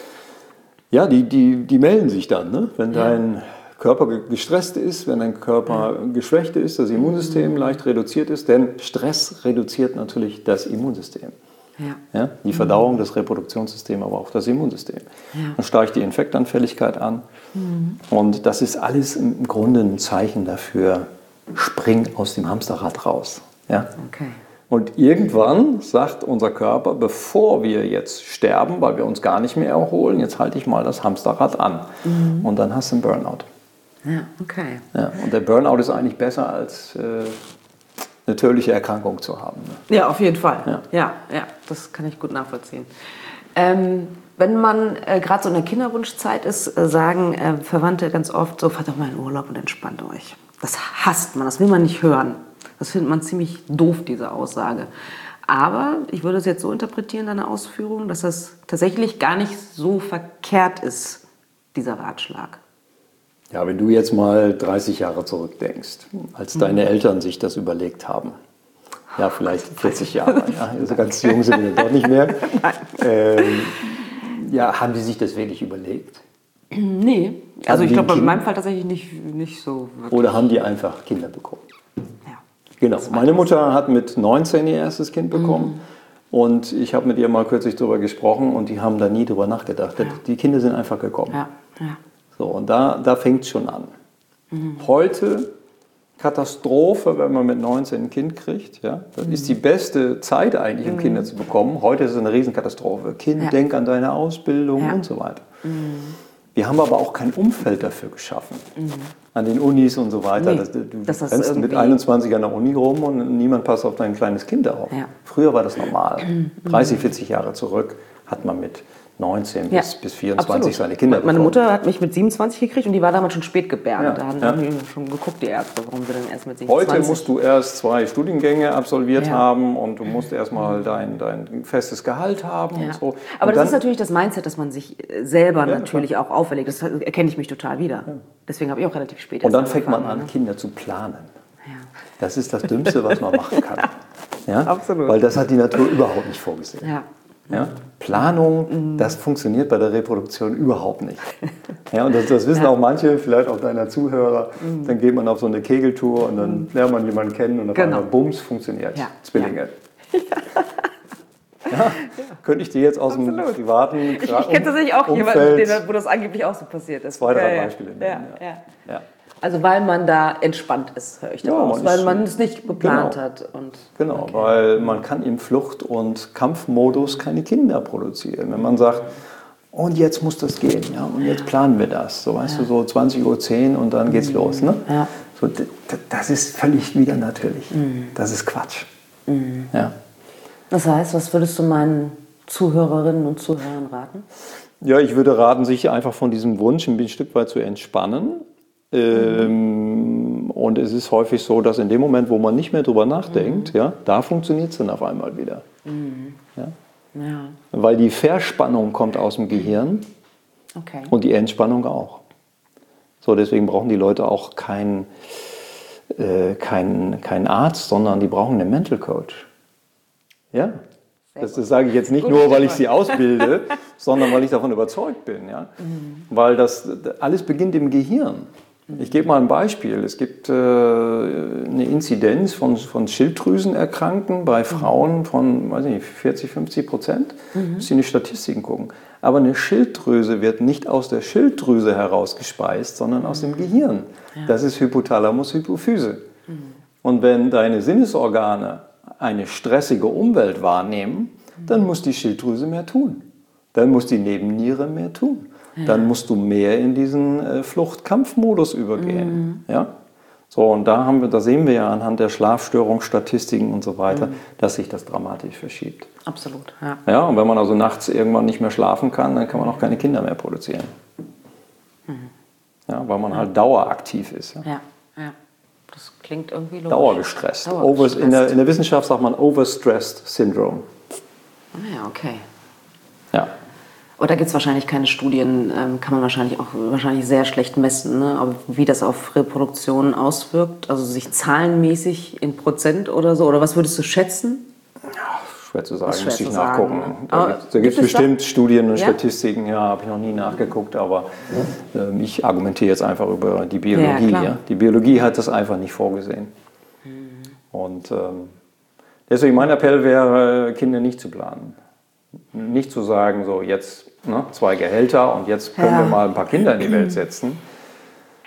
Ja, die, die, die melden sich dann, ne? Wenn ja. dein Körper gestresst ist, wenn dein Körper ja. geschwächt ist, das Immunsystem mhm. leicht reduziert ist, denn Stress reduziert natürlich das Immunsystem. Ja. Ja, die Verdauung, das Reproduktionssystem, aber auch das Immunsystem. Ja. Dann steigt die Infektanfälligkeit an. Mhm. Und das ist alles im Grunde ein Zeichen dafür, spring aus dem Hamsterrad raus. Ja? Okay. Und irgendwann sagt unser Körper, bevor wir jetzt sterben, weil wir uns gar nicht mehr erholen, jetzt halte ich mal das Hamsterrad an. Mhm. Und dann hast du einen Burnout. Ja, okay. Ja, und der Burnout ist eigentlich besser als äh, eine tödliche Erkrankung zu haben. Ne? Ja, auf jeden Fall. Ja, ja, ja, das kann ich gut nachvollziehen. Ähm, wenn man äh, gerade so in der Kinderwunschzeit ist, äh, sagen äh, Verwandte ganz oft so, fahrt doch mal in Urlaub und entspannt euch. Das hasst man, das will man nicht hören. Das findet man ziemlich doof, diese Aussage. Aber ich würde es jetzt so interpretieren, deine Ausführungen, dass das tatsächlich gar nicht so verkehrt ist, dieser Ratschlag. Ja, wenn du jetzt mal dreißig Jahre zurückdenkst, als deine mhm. Eltern sich das überlegt haben, ja, vielleicht vierzig Jahre, ja, also ganz jung sind wir doch nicht mehr, ähm, ja, haben die sich das wirklich überlegt? Nee, also haben ich glaube, in meinem Fall tatsächlich nicht, nicht so wirklich. Oder haben die einfach Kinder bekommen? Ja. Genau, meine Mutter hat mit neunzehn ihr erstes Kind bekommen. Mhm. Und ich habe mit ihr mal kürzlich darüber gesprochen und die haben da nie drüber nachgedacht. Ja. Die Kinder sind einfach gekommen. Ja. Ja. So, und da, da fängt es schon an. Mhm. Heute Katastrophe, wenn man mit neunzehn ein Kind kriegt. Ja? Das mhm. ist die beste Zeit eigentlich, um mhm. Kinder zu bekommen. Heute ist es eine Riesenkatastrophe. Kind, ja. denk an deine Ausbildung ja. und so weiter. Mhm. Wir haben aber auch kein Umfeld dafür geschaffen. Mhm. An den Unis und so weiter. Nee, das, du das rennst mit einundzwanzig an der Uni rum und niemand passt auf dein kleines Kind auf. Ja. Früher war das normal. Mhm. dreißig, vierzig Jahre zurück hat man mit neunzehn ja. bis, bis vierundzwanzig Absolut. seine Kinder Meine bekommen. Mutter hat mich mit siebenundzwanzig gekriegt und die war damals schon spätgebärend. Ja. Da haben ja. die schon geguckt, die Ärzte, warum sie denn erst mit siebenundzwanzig... Heute musst du erst zwei Studiengänge absolviert ja. haben und du musst erstmal dein, dein festes Gehalt haben ja. und so. Aber und das ist natürlich das Mindset, das man sich selber ja, natürlich klar. auch auferlegt. Das erkenne ich mich total wieder. Ja. Deswegen habe ich auch relativ spät Und dann fängt man an, ne? Kinder zu planen. Ja. Das ist das Dümmste, was man machen kann. Ja? Absolut. Weil das hat die Natur überhaupt nicht vorgesehen. Ja. Ja? Planung, das funktioniert bei der Reproduktion überhaupt nicht. Ja, und das, das wissen ja. auch manche, vielleicht auch deiner Zuhörer. Mhm. Dann geht man auf so eine Kegeltour und dann lernt man jemanden kennen und auf genau. einmal bums, funktioniert. Ja. Zwillinge. Ja. Ja. Könnte ich dir jetzt aus dem Absolut. privaten Ich, ich kenne tatsächlich auch jemanden, wo das angeblich auch so passiert ist. Zwei, drei ja, Beispiele. Ja. Nehmen, Ja. Ja. Ja. Also weil man da entspannt ist, höre ich daraus, ja, weil man es nicht geplant genau. hat. Und, genau, okay. weil man kann im Flucht- und Kampfmodus keine Kinder produzieren. Wenn man sagt, und jetzt muss das gehen, ja, und jetzt planen wir das, so weißt ja. du, so zwanzig Uhr zehn und dann geht's mhm. los. Ne? Ja. So, das ist völlig wieder natürlich. Mhm. Das ist Quatsch. Mhm. Ja. Das heißt, was würdest du meinen Zuhörerinnen und Zuhörern raten? Ja, ich würde raten, sich einfach von diesem Wunsch ein Stück weit zu entspannen. Ähm, und es ist häufig so, dass in dem Moment, wo man nicht mehr drüber nachdenkt, mhm. ja, da funktioniert es dann auf einmal wieder. Mhm. Ja? Ja. Weil die Verspannung kommt aus dem Gehirn okay. und die Entspannung auch. So, deswegen brauchen die Leute auch keinen äh, kein, kein Arzt, sondern die brauchen einen Mental Coach. Ja. Das, das sage ich jetzt nicht Gut, nur, weil ich sie ausbilde, sondern weil ich davon überzeugt bin. Ja? Mhm. Weil das alles beginnt im Gehirn. Ich gebe mal ein Beispiel. Es gibt äh, eine Inzidenz von, von Schilddrüsenerkrankten bei Frauen von weiß nicht, vierzig, fünfzig Prozent. Mhm. Müssen Sie in die Statistiken gucken. Aber eine Schilddrüse wird nicht aus der Schilddrüse herausgespeist, sondern mhm. aus dem Gehirn. Ja. Das ist Hypothalamus, Hypophyse. Mhm. Und wenn deine Sinnesorgane eine stressige Umwelt wahrnehmen, mhm. dann muss die Schilddrüse mehr tun. Dann muss die Nebenniere mehr tun. Ja. Dann musst du mehr in diesen äh, Flucht-Kampf-Modus übergehen. Mhm. Ja? So, und da, haben wir, da sehen wir ja anhand der Schlafstörungsstatistiken und so weiter, mhm. dass sich das dramatisch verschiebt. Absolut, ja. Ja, und wenn man also nachts irgendwann nicht mehr schlafen kann, dann kann man auch keine Kinder mehr produzieren. Mhm. Ja, weil man ja. halt daueraktiv ist. Ja, ja. ja. Das klingt irgendwie logisch. Dauergestresst. Dauergestresst. Over, in, der, in der Wissenschaft sagt man Overstressed Syndrome. Ah ja, okay. Ja. Aber da gibt es wahrscheinlich keine Studien, ähm, kann man wahrscheinlich auch wahrscheinlich sehr schlecht messen, ne? Aber wie das auf Reproduktion auswirkt, also sich zahlenmäßig in Prozent oder so, oder was würdest du schätzen? Ja, schwer zu sagen, schwer müsste ich zu nachgucken. Sagen, ne? Da gibt, da gibt es bestimmt da? Studien und ja? Statistiken, ja, habe ich noch nie nachgeguckt, aber äh, ich argumentiere jetzt einfach über die Biologie. Ja, ja? Die Biologie hat das einfach nicht vorgesehen. Mhm. Und ähm, deswegen mein Appell wäre, Kinder nicht zu planen. Nicht zu sagen, so jetzt ne, zwei Gehälter und jetzt können ja. wir mal ein paar Kinder in die Welt setzen.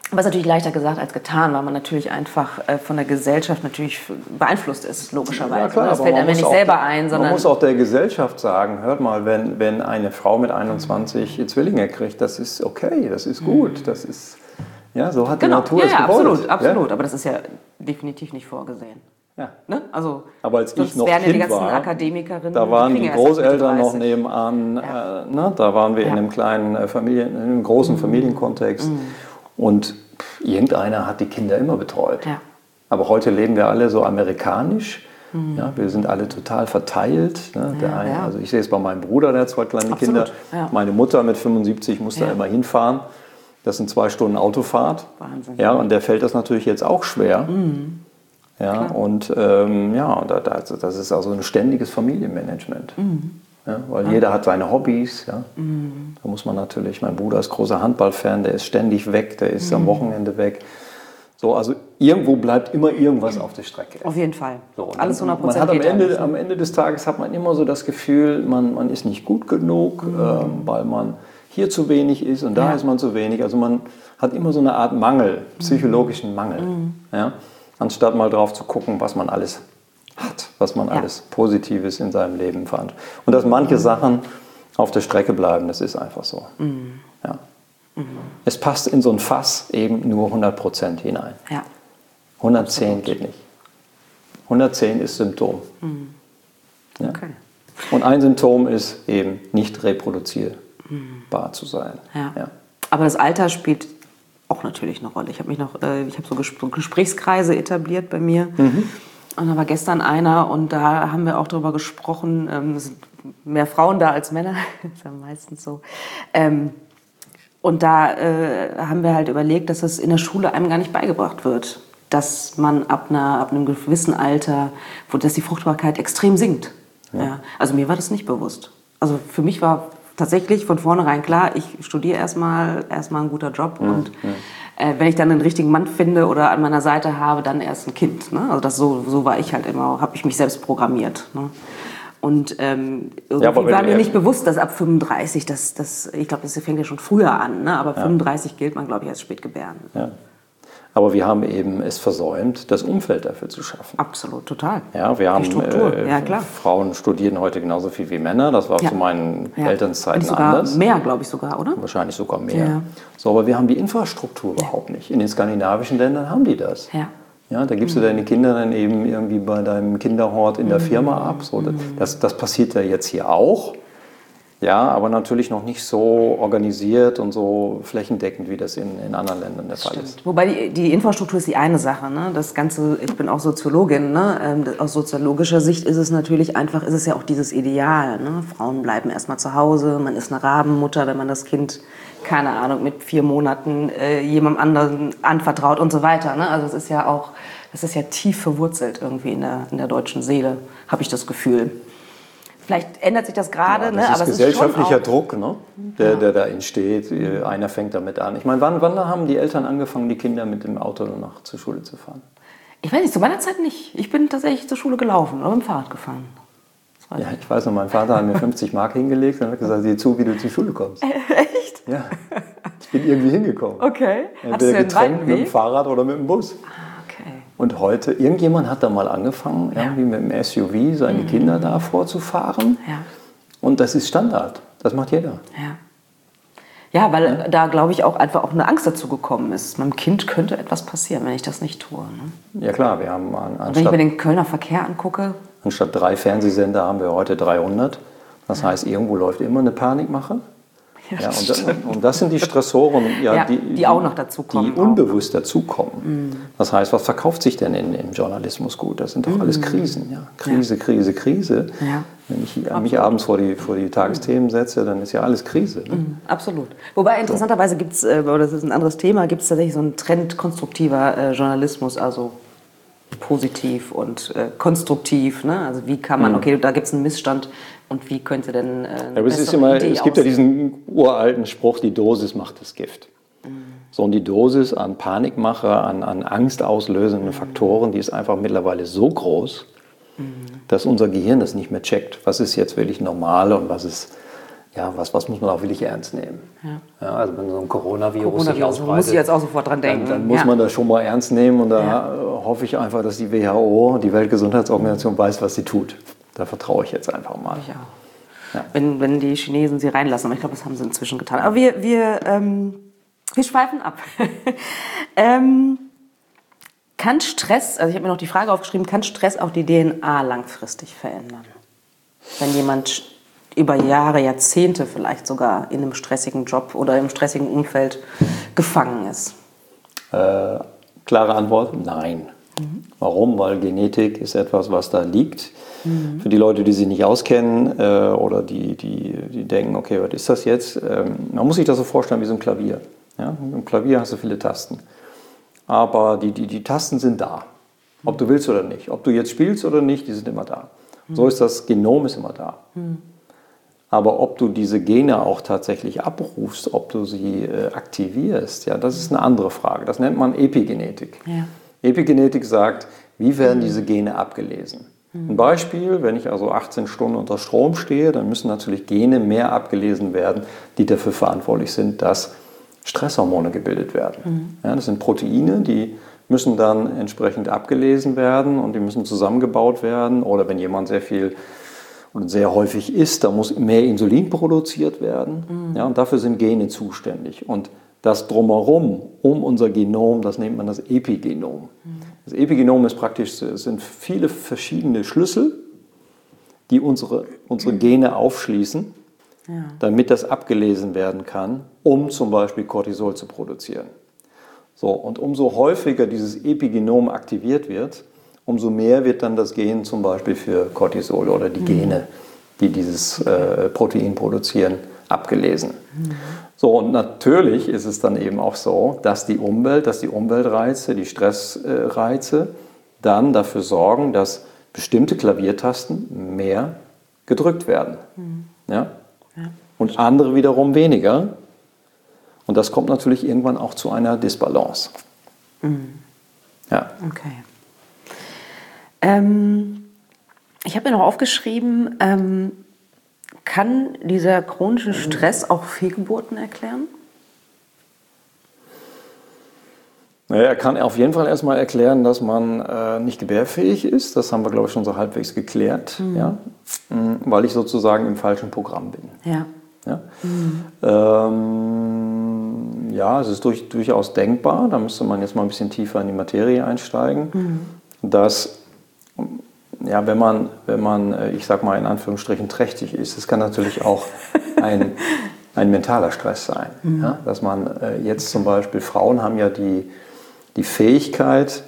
Aber es ist natürlich leichter gesagt als getan, weil man natürlich einfach äh, von der Gesellschaft natürlich beeinflusst ist, logischerweise. Ja, klar, das fällt einem ja nicht auch, selber ein, sondern... Man muss auch der Gesellschaft sagen, hört mal, wenn, wenn eine Frau mit einundzwanzig mhm. Zwillinge kriegt, das ist okay, das ist gut, mhm. das ist... Ja, so hat genau. die Natur ja, es ja, gewollt. absolut, absolut. Ja? Aber das ist ja definitiv nicht vorgesehen. Ja. Ne? Also, aber als ich noch wären Kind ja die ganzen war, Akademikerinnen, da waren die, die Großeltern noch nebenan. Ja. Äh, ne? Da waren wir ja. in einem kleinen äh, Familien, in einem großen mhm. Familienkontext. Mhm. Und pff, irgendeiner hat die Kinder immer betreut. Ja. Aber heute leben wir alle so amerikanisch. Mhm. Ja, wir sind alle total verteilt. Ne? Ja, der eine, ja. Also ich sehe es bei meinem Bruder, der hat zwei kleine Absolut. Kinder. Ja. Meine Mutter mit fünfundsiebzig muss da immer hinfahren. Das sind zwei Stunden Autofahrt. Wahnsinn. Ja, und der fällt das natürlich jetzt auch schwer. Mhm. Ja, Klar. und ähm, ja, das ist also ein ständiges Familienmanagement. Mhm. Ja, weil ja. jeder hat seine Hobbys. Ja. Mhm. Da muss man natürlich, mein Bruder ist großer Handballfan, der ist ständig weg, der ist mhm. am Wochenende weg. So, also irgendwo bleibt immer irgendwas auf der Strecke. Auf jeden Fall. So, alles hundert Prozent. Man hat am Ende, am Ende des Tages hat man immer so das Gefühl, man, man ist nicht gut genug, mhm. ähm, weil man hier zu wenig ist und da ja. ist man zu wenig. Also man hat immer so eine Art Mangel, psychologischen Mangel. Mhm. Ja? Anstatt mal drauf zu gucken, was man alles hat, was man ja. alles Positives in seinem Leben fand. Und dass manche mhm. Sachen auf der Strecke bleiben, das ist einfach so. Mhm. Ja. Mhm. Es passt in so ein Fass eben nur hundert Prozent hinein. Ja. hundertzehn Absolut. Geht nicht. hundertzehn ist Symptom. Mhm. Ja. Okay. Und ein Symptom ist eben nicht reproduzierbar zu sein. Ja. Ja. Aber das Alter spielt auch natürlich eine Rolle. Ich habe mich noch, äh, ich habe so Gespr- Gesprächskreise etabliert bei mir. Mhm. Und da war gestern einer und da haben wir auch darüber gesprochen. Ähm, es sind mehr Frauen da als Männer, das ist ja meistens so. Ähm, und da äh, haben wir halt überlegt, dass es in der Schule einem gar nicht beigebracht wird, dass man ab, einer, ab einem gewissen Alter, wo dass die Fruchtbarkeit extrem sinkt. Ja. Ja. Also mir war das nicht bewusst. Also für mich war tatsächlich von vornherein klar, ich studiere erstmal erstmal ein guter Job mhm. und äh, wenn ich dann einen richtigen Mann finde oder an meiner Seite habe, dann erst ein Kind. Ne? Also das so, so war ich halt immer, habe ich mich selbst programmiert. Ne? Und ähm, irgendwie ja, war mir nicht bewusst, dass ab fünfunddreißig, das, das, ich glaube, das fängt ja schon früher an, ne? Aber ja. fünfunddreißig gilt man, glaube ich, als Spätgebärden. Ja. Aber wir haben eben es versäumt, das Umfeld dafür zu schaffen. Absolut, total. Ja, wir haben Die Struktur, äh, ja klar. Frauen studieren heute genauso viel wie Männer. Das war ja. zu meinen ja. Elternzeiten sogar anders. Mehr, glaube ich sogar, oder? Wahrscheinlich sogar mehr. Ja. So, aber wir haben die Infrastruktur ja. überhaupt nicht. In den skandinavischen Ländern haben die das. Ja. Ja, da gibst mhm. du deine Kinder dann eben irgendwie bei deinem Kinderhort in der Firma ab. So, das, das passiert ja jetzt hier auch. Ja, aber natürlich noch nicht so organisiert und so flächendeckend, wie das in, in anderen Ländern der Fall Stimmt. ist. Wobei die, die Infrastruktur ist die eine Sache. Ne? Das Ganze, ich bin auch Soziologin. Ne? Ähm, aus soziologischer Sicht ist es natürlich einfach, ist es ja auch dieses Ideal. Ne? Frauen bleiben erstmal zu Hause, man ist eine Rabenmutter, wenn man das Kind, keine Ahnung, mit vier Monaten äh, jemandem anderen anvertraut und so weiter. Ne? Also es ist ja auch, das ist ja tief verwurzelt irgendwie in der, in der deutschen Seele, habe ich das Gefühl. Vielleicht ändert sich das gerade, ja, das ne? ist aber es gesellschaftlicher ist Druck, ne? der, der da entsteht. Einer fängt damit an. Ich meine, wann, wann haben die Eltern angefangen, die Kinder mit dem Auto noch zur Schule zu fahren? Ich weiß nicht, zu meiner Zeit nicht. Ich bin tatsächlich zur Schule gelaufen oder mit dem Fahrrad gefahren. Ja, ich weiß noch, mein Vater hat mir fünfzig Mark hingelegt und hat gesagt, sieh zu, wie du zur Schule kommst. Echt? Ja, ich bin irgendwie hingekommen. Okay. Entweder getrennt mit dem Fahrrad oder mit dem Bus. Und heute, irgendjemand hat da mal angefangen, ja. irgendwie mit dem S U V seine mhm. Kinder da vorzufahren. Ja. Und das ist Standard. Das macht jeder. Ja, ja weil ja. da, glaube ich, auch einfach auch eine Angst dazu gekommen ist. Meinem Kind könnte etwas passieren, wenn ich das nicht tue. Ne? Ja klar, wir haben an, anstatt, wenn ich mir den Kölner Verkehr angucke. Anstatt drei Fernsehsender haben wir heute dreihundert. Das ja. heißt, irgendwo läuft immer eine Panikmache. Ja, ja, und, das, und das sind die Stressoren, ja, ja, die, die auch noch dazukommen. Die unbewusst dazukommen. Mhm. Das heißt, was verkauft sich denn in, im Journalismus gut? Das sind doch alles Krisen. Ja? Krise, ja. Krise, Krise. Ja. Wenn ich mich abends vor die, vor die Tagesthemen setze, dann ist ja alles Krise. Ne? Mhm, absolut. Wobei interessanterweise gibt es, oder das ist ein anderes Thema, gibt es tatsächlich so einen Trend konstruktiver äh, Journalismus, also positiv und äh, konstruktiv. Ne? Also wie kann man, okay, da gibt es einen Missstand. Und wie könnte denn äh, eine ja, aber es, ist immer, es gibt ja diesen uralten Spruch, die Dosis macht das Gift. Mhm. So, und die Dosis an Panikmache, an, an angstauslösenden mhm. Faktoren, die ist einfach mittlerweile so groß, mhm. dass unser Gehirn das nicht mehr checkt. Was ist jetzt wirklich normal und was ist ja, was, was muss man auch wirklich ernst nehmen? Ja. Ja, also wenn so ein Coronavirus, Coronavirus sich ausbreitet, muss ich jetzt auch sofort dran denken. Dann, dann muss ja. man das schon mal ernst nehmen und da Ja. hoffe ich einfach, dass die W H O, die Weltgesundheitsorganisation, weiß, was sie tut. Da vertraue ich jetzt einfach mal. Ich auch. Ja. Wenn, wenn die Chinesen sie reinlassen, aber ich glaube, das haben sie inzwischen getan. Aber wir, wir, ähm, wir schweifen ab. ähm, kann Stress, also ich habe mir noch die Frage aufgeschrieben, kann Stress auch die D N A langfristig verändern? Wenn jemand über Jahre, Jahrzehnte vielleicht sogar in einem stressigen Job oder im stressigen Umfeld gefangen ist? Äh, klare Antwort, nein. Mhm. Warum? Weil Genetik ist etwas, was da liegt. Mhm. Für die Leute, die sich nicht auskennen äh, oder die, die, die denken, okay, was ist das jetzt? Ähm, man muss sich das so vorstellen wie so ein Klavier. Ja? Im Klavier hast du viele Tasten. Aber die, die, die Tasten sind da. Ob du willst oder nicht. Ob du jetzt spielst oder nicht, die sind immer da. Mhm. So ist das Genom ist immer da. Mhm. Aber ob du diese Gene auch tatsächlich abrufst, ob du sie äh, aktivierst, ja, das ist eine andere Frage. Das nennt man Epigenetik. Ja. Epigenetik sagt, wie werden diese Gene abgelesen? Ein Beispiel, wenn ich also achtzehn Stunden unter Strom stehe, dann müssen natürlich Gene mehr abgelesen werden, die dafür verantwortlich sind, dass Stresshormone gebildet werden. Mhm. Ja, das sind Proteine, die müssen dann entsprechend abgelesen werden und die müssen zusammengebaut werden. Oder wenn jemand sehr viel und sehr häufig isst, da muss mehr Insulin produziert werden. Mhm. Ja, und dafür sind Gene zuständig. Und das Drumherum, um unser Genom, das nennt man das Epigenom. Mhm. Das Epigenom ist praktisch, es sind viele verschiedene Schlüssel, die unsere, unsere Gene aufschließen, ja. damit das abgelesen werden kann, um zum Beispiel Cortisol zu produzieren. So, und umso häufiger dieses Epigenom aktiviert wird, umso mehr wird dann das Gen zum Beispiel für Cortisol oder die Gene, die dieses äh, Protein produzieren, abgelesen. Mhm. So, und natürlich ist es dann eben auch so, dass die Umwelt, dass die Umweltreize, die Stressreize dann dafür sorgen, dass bestimmte Klaviertasten mehr gedrückt werden. Mhm. Ja? Ja. Und andere wiederum weniger. Und das kommt natürlich irgendwann auch zu einer Disbalance. Mhm. Ja. Okay. Ähm, ich habe mir noch aufgeschrieben, ähm, kann dieser chronische Stress auch Fehlgeburten erklären? Naja, er kann auf jeden Fall erstmal erklären, dass man äh, nicht gebärfähig ist. Das haben wir, glaube ich, schon so halbwegs geklärt. Mhm. Ja? Weil ich sozusagen im falschen Programm bin. Ja. Ja, mhm. ähm, ja es ist durch, durchaus denkbar, da müsste man jetzt mal ein bisschen tiefer in die Materie einsteigen, mhm. dass, ja, wenn man, wenn man, ich sag mal in Anführungsstrichen, trächtig ist, das kann natürlich auch ein, ein mentaler Stress sein. Mhm. Ja, dass man äh, jetzt zum Beispiel, Frauen haben ja die, die Fähigkeit,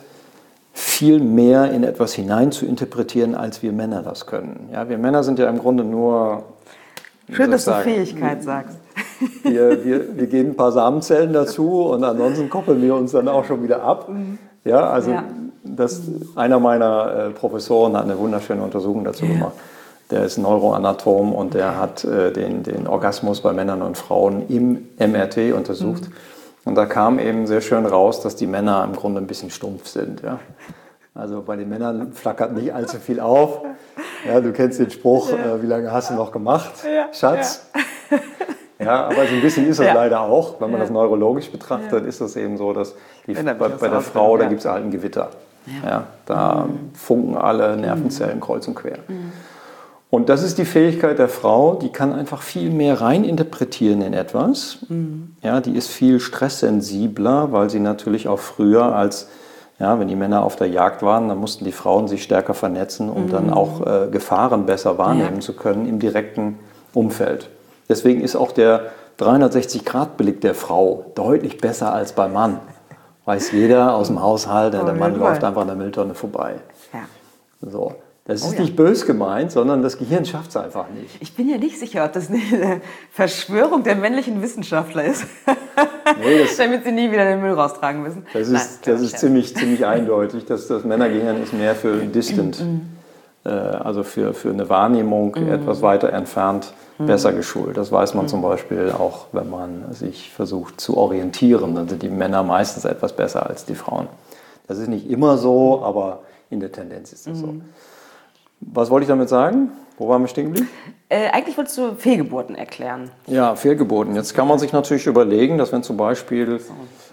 viel mehr in etwas hinein zu interpretieren, als wir Männer das können. Ja, wir Männer sind ja im Grunde nur... Schön, dass du Fähigkeit sagst. Wir, wir, wir geben ein paar Samenzellen dazu und ansonsten koppeln wir uns dann auch schon wieder ab. Ja, also ja. Das, einer meiner äh, Professoren hat eine wunderschöne Untersuchung dazu ja. gemacht. Der ist Neuroanatom und der hat äh, den, den Orgasmus bei Männern und Frauen im M R T untersucht. Mhm. Und da kam eben sehr schön raus, dass die Männer im Grunde ein bisschen stumpf sind. Ja. Also bei den Männern flackert nicht allzu viel auf. Ja, du kennst den Spruch, ja. äh, wie lange hast du noch gemacht, ja. Schatz? Ja. Ja, aber so ein bisschen ist das ja. leider auch. Wenn man ja. das neurologisch betrachtet, ja. ist das eben so, dass die, bei, bei der Frau, ja. da gibt es halt ein Gewitter. Ja. Ja, da mhm. funken alle Nervenzellen mhm. kreuz und quer. Mhm. Und das ist die Fähigkeit der Frau, die kann einfach viel mehr reininterpretieren in etwas. Mhm. Ja, die ist viel stresssensibler, weil sie natürlich auch früher als... Ja, wenn die Männer auf der Jagd waren, dann mussten die Frauen sich stärker vernetzen, um mhm. dann auch äh, Gefahren besser wahrnehmen ja. zu können im direkten Umfeld. Deswegen ist auch der dreihundertsechzig Grad Blick der Frau deutlich besser als beim Mann. Weiß jeder aus dem Haushalt, oh, der Mann läuft einfach an der Mülltonne vorbei. Ja. So. Das ist oh, ja. nicht böse gemeint, sondern das Gehirn schafft es einfach nicht. Ich bin ja nicht sicher, ob das eine Verschwörung der männlichen Wissenschaftler ist, nee, das, damit sie nie wieder den Müll raustragen müssen. Das ist, Nein, das ist ziemlich, ziemlich eindeutig. Das, das Männergehirn ist mehr für distant, äh, also für, für eine Wahrnehmung mm. etwas weiter entfernt, mm. besser geschult. Das weiß man mm. zum Beispiel auch, wenn man sich versucht zu orientieren. Dann sind die Männer meistens etwas besser als die Frauen. Das ist nicht immer so, aber in der Tendenz ist das mm. so. Was wollte ich damit sagen? Wo waren wir stehen geblieben? Äh, eigentlich wolltest du Fehlgeburten erklären. Ja, Fehlgeburten. Jetzt kann man sich natürlich überlegen, dass wenn zum Beispiel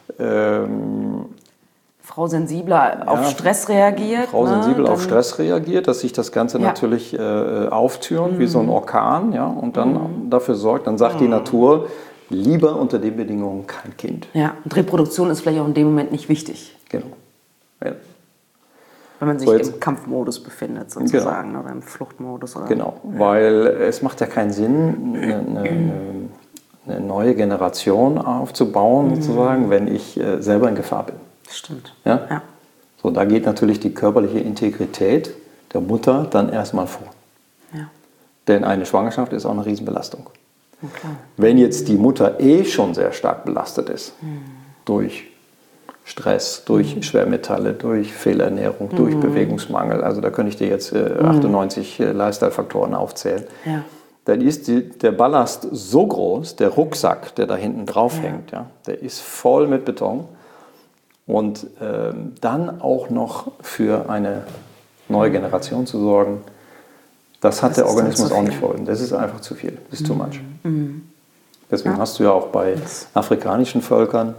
ähm, Frau sensibler ja, auf Stress reagiert. Frau ne, sensibel auf Stress reagiert, dass sich das Ganze ja. natürlich äh, auftürmt mhm. wie so ein Orkan, ja, und dann mhm. dafür sorgt, dann sagt mhm. die Natur, lieber unter den Bedingungen kein Kind. Ja, und Reproduktion ist vielleicht auch in dem Moment nicht wichtig. Genau. Ja. Wenn man sich so im Kampfmodus befindet, sozusagen, genau. oder im Fluchtmodus. Oder genau, ja. weil es macht ja keinen Sinn, eine, eine, eine neue Generation aufzubauen, mhm. sozusagen, wenn ich äh, selber in Gefahr bin. Stimmt. Ja? Ja. So, da geht natürlich die körperliche Integrität der Mutter dann erstmal vor. Ja. Denn eine Schwangerschaft ist auch eine Riesenbelastung. Ja, klar. Wenn jetzt die Mutter eh schon sehr stark belastet ist, mhm. durch Stress, durch mhm. Schwermetalle, durch Fehlernährung, mhm. durch Bewegungsmangel, also da könnte ich dir jetzt äh, achtundneunzig äh, Lifestyle-Faktoren aufzählen, ja. dann ist die, der Ballast so groß, der Rucksack, der da hinten drauf ja. hängt, ja, der ist voll mit Beton. Und ähm, dann auch noch für eine neue Generation zu sorgen, das hat das der Organismus auch nicht wollen. Das ist einfach zu viel, das ist mhm. too much. Mhm. Deswegen ja. hast du ja auch bei afrikanischen Völkern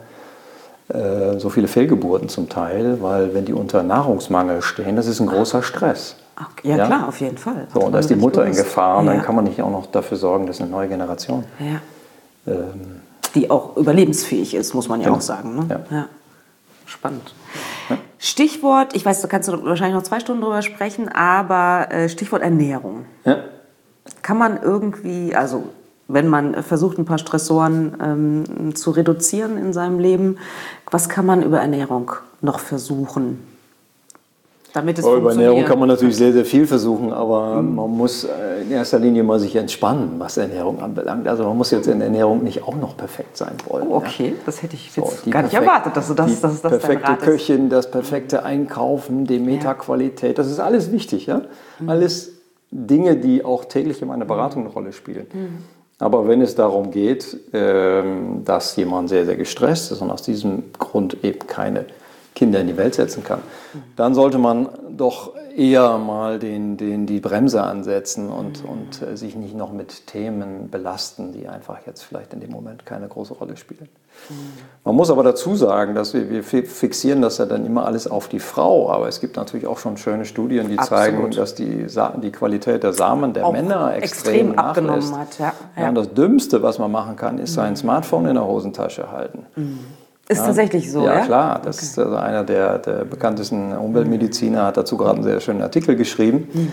äh, so viele Fehlgeburten zum Teil, weil wenn die unter Nahrungsmangel stehen, das ist ein großer Stress. Okay. Ja, ja klar, auf jeden Fall. So, und da ist die Mutter in Gefahr und ja. dann kann man nicht auch noch dafür sorgen, dass eine neue Generation, ja. ähm, die auch überlebensfähig ist, muss man ja genau. auch sagen. Ne? Ja. Ja. Spannend. Ja. Stichwort, ich weiß, da kannst du wahrscheinlich noch zwei Stunden drüber sprechen, aber äh, Stichwort Ernährung. Ja. Kann man irgendwie, also wenn man versucht, ein paar Stressoren ähm, zu reduzieren in seinem Leben, was kann man über Ernährung noch versuchen? Damit es oh, über funktioniert. Ernährung kann man natürlich sehr, sehr viel versuchen, aber mhm. man muss in erster Linie mal sich entspannen, was Ernährung anbelangt. Also man muss jetzt in Ernährung nicht auch noch perfekt sein wollen. Oh, okay, ja. Das hätte ich jetzt so, gar nicht erwartet, dass du das, die dass das perfekte dein Rat Köchin, ist. das perfekte Einkaufen, die Metaqualität, das ist alles wichtig. Ja? Mhm. Alles Dinge, die auch täglich in meiner Beratung eine Rolle spielen. Mhm. Aber wenn es darum geht, dass jemand sehr, sehr gestresst ist und aus diesem Grund eben keine Kinder in die Welt setzen kann, dann sollte man doch eher mal den, den, die Bremse ansetzen und, mhm. und äh, sich nicht noch mit Themen belasten, die einfach jetzt vielleicht in dem Moment keine große Rolle spielen. Mhm. Man muss aber dazu sagen, dass wir, wir fixieren das ja dann immer alles auf die Frau, aber es gibt natürlich auch schon schöne Studien, die Absolut. zeigen, dass die, Sa- die Qualität der Samen der auch Männer extrem, extrem abgenommen hat. Ja. Ja. Ja, und das Dümmste, was man machen kann, ist sein Smartphone in der Hosentasche halten. Mhm. Ist ja, tatsächlich so, ja? Ja, klar. Das okay. ist also einer der, der bekanntesten Umweltmediziner, hat dazu gerade einen sehr schönen Artikel geschrieben. Mhm.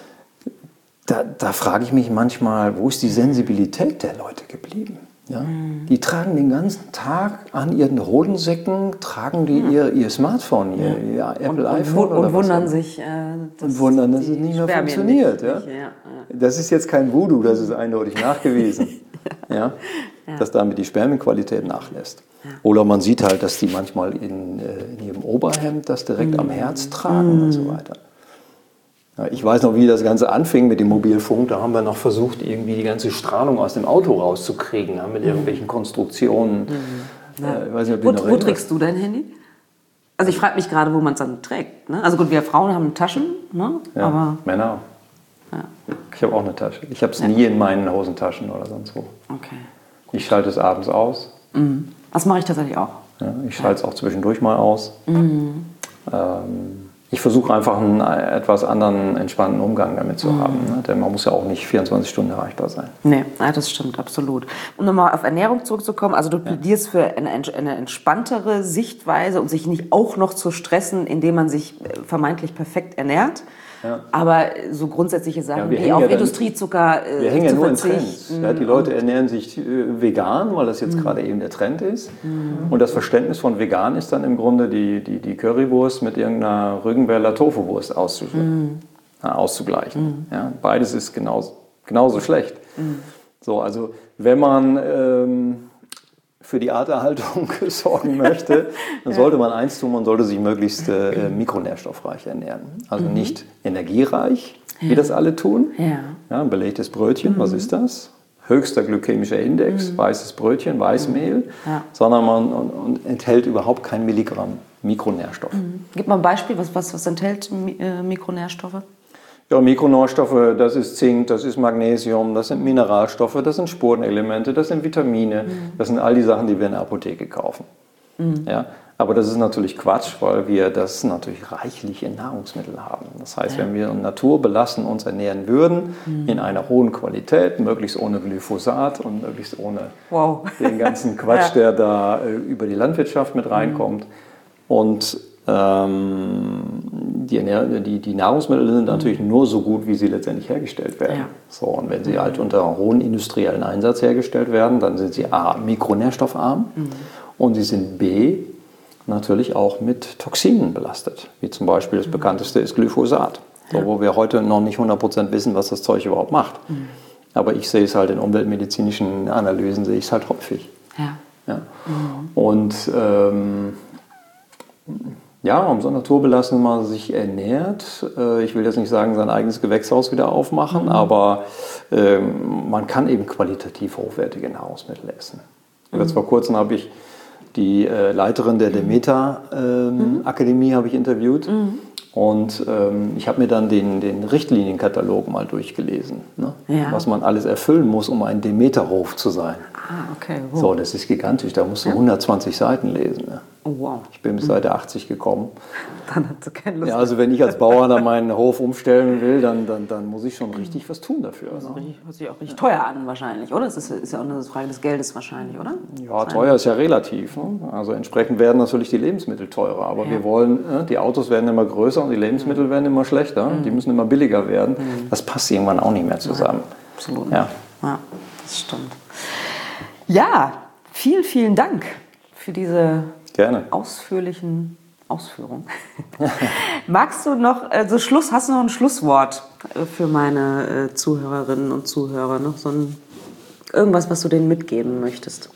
Da, da frage ich mich manchmal, wo ist die Sensibilität der Leute geblieben? Ja? Mhm. Die tragen den ganzen Tag an ihren Hodensäcken, tragen die mhm. ihr, ihr Smartphone, ihr, ihr Apple und, iPhone. Und, und wundern sich, äh, dass, und wundern, dass es nicht mehr Spermien funktioniert. Nicht, ja? nicht, ja, ja. Das ist jetzt kein Voodoo, das ist eindeutig nachgewiesen, ja? Ja. Dass damit die Spermienqualität nachlässt. Ja. Oder man sieht halt, dass die manchmal in, in ihrem Oberhemd das direkt mm. am Herz tragen mm. und so weiter. Ja, ich weiß noch, wie das Ganze anfing mit dem Mobilfunk. Da haben wir noch versucht, irgendwie die ganze Strahlung aus dem Auto rauszukriegen, ja, mit irgendwelchen Konstruktionen. Mm. Ja. Äh, ich weiß nicht, ob wo wo trägst du dein Handy? Also ich frage mich gerade, wo man es dann trägt. Ne? Also gut, wir Frauen haben Taschen, ne? Ja, aber Männer. Ja. Ich habe auch eine Tasche. Ich habe es ja. nie in meinen Hosentaschen oder sonst wo. Okay. Ich schalte es abends aus. Mhm. Das mache ich tatsächlich auch. Ja, ich schalte es auch zwischendurch mal aus. Mhm. Ähm, ich versuche einfach einen etwas anderen, entspannten Umgang damit zu mhm. haben. Ne? Denn man muss ja auch nicht vierundzwanzig Stunden erreichbar sein. Nee, ja, das stimmt, absolut. Um nochmal auf Ernährung zurückzukommen, also du plädierst ja. für eine, eine entspanntere Sichtweise und sich nicht auch noch zu stressen, indem man sich vermeintlich perfekt ernährt. Ja. Aber so grundsätzliche Sachen ja, wie auf ja Industriezucker äh, Wir hängen ja zu nur verzichten. in Trends. Ja, die Leute ernähren sich äh, vegan, weil das jetzt mhm. gerade eben der Trend ist. Mhm. Und das Verständnis von vegan ist dann im Grunde die, die, die Currywurst mit irgendeiner Rügenwälder Tofuwurst auszu- mhm. ja, auszugleichen. Mhm. Ja, beides ist genauso, genauso schlecht. Mhm. So, also wenn man ähm, für die Arterhaltung sorgen möchte, dann sollte man eins tun, man sollte sich möglichst äh, mikronährstoffreich ernähren. Also mhm. nicht energiereich, wie ja. das alle tun. Ja. Ja, ein belegtes Brötchen, mhm. was ist das? Höchster glykämischer Index, mhm. weißes Brötchen, Weißmehl, ja. sondern man und, und enthält überhaupt kein Milligramm Mikronährstoff. Mhm. Gib mal ein Beispiel, was, was, was enthält äh, Mikronährstoffe? Ja, Mikronährstoffe, das ist Zink, das ist Magnesium, das sind Mineralstoffe, das sind Spurenelemente, das sind Vitamine, mhm. das sind all die Sachen, die wir in der Apotheke kaufen. Mhm. Ja, aber das ist natürlich Quatsch, weil wir das natürlich reichlich in Nahrungsmitteln haben. Das heißt, ja. wenn wir naturbelassen uns ernähren würden, mhm. in einer hohen Qualität, möglichst ohne Glyphosat und möglichst ohne wow. den ganzen Quatsch, ja. der da äh, über die Landwirtschaft mit reinkommt. Mhm. Und ähm, die, die, die Nahrungsmittel sind natürlich mhm. nur so gut, wie sie letztendlich hergestellt werden. Ja. So, und wenn sie halt unter hohem industriellen Einsatz hergestellt werden, dann sind sie A, mikronährstoffarm mhm. und sie sind B, natürlich auch mit Toxinen belastet, wie zum Beispiel das bekannteste ist Glyphosat, ja. so, wo wir heute noch nicht hundert Prozent wissen, was das Zeug überhaupt macht. Mhm. Aber ich sehe es halt in umweltmedizinischen Analysen, sehe ich es halt häufig. Ja. Ja. Mhm. Und ähm, ja, umso naturbelassen man sich ernährt. Äh, ich will jetzt nicht sagen, sein eigenes Gewächshaus wieder aufmachen, mhm. aber äh, man kann eben qualitativ hochwertige Nahrungsmittel essen. Mhm. Jetzt vor kurzem habe ich die äh, Leiterin der Demeter-Akademie ähm, mhm. habe ich interviewt mhm. und ähm, ich habe mir dann den, den Richtlinienkatalog mal durchgelesen, ne? ja. was man alles erfüllen muss, um ein Demeterhof zu sein. Ah, okay. Wow. So, das ist gigantisch, da musst du ja. hundertzwanzig Seiten lesen. Ne? Oh, wow. Ich bin bis mhm. Seite achtzig gekommen. Dann hat sie keine Lust. Ja, also wenn ich als Bauer dann meinen Hof umstellen will, dann, dann, dann muss ich schon richtig was tun dafür. Das ne? hört sich auch richtig teuer an wahrscheinlich, oder? Das ist, ist ja auch eine Frage des Geldes wahrscheinlich, oder? Ja, teuer ist ja relativ. Ne? Also entsprechend werden natürlich die Lebensmittel teurer. Aber ja. wir wollen, ne? die Autos werden immer größer und die Lebensmittel mhm. werden immer schlechter. Mhm. Die müssen immer billiger werden. Mhm. Das passt irgendwann auch nicht mehr zusammen. Ja, absolut. Ja. ja, das stimmt. Ja, vielen, vielen Dank für diese Gerne. ausführlichen Ausführungen. Magst du noch, also Schluss, hast du noch ein Schlusswort für meine äh, Zuhörerinnen und Zuhörer? Noch so ein, irgendwas, was du denen mitgeben möchtest?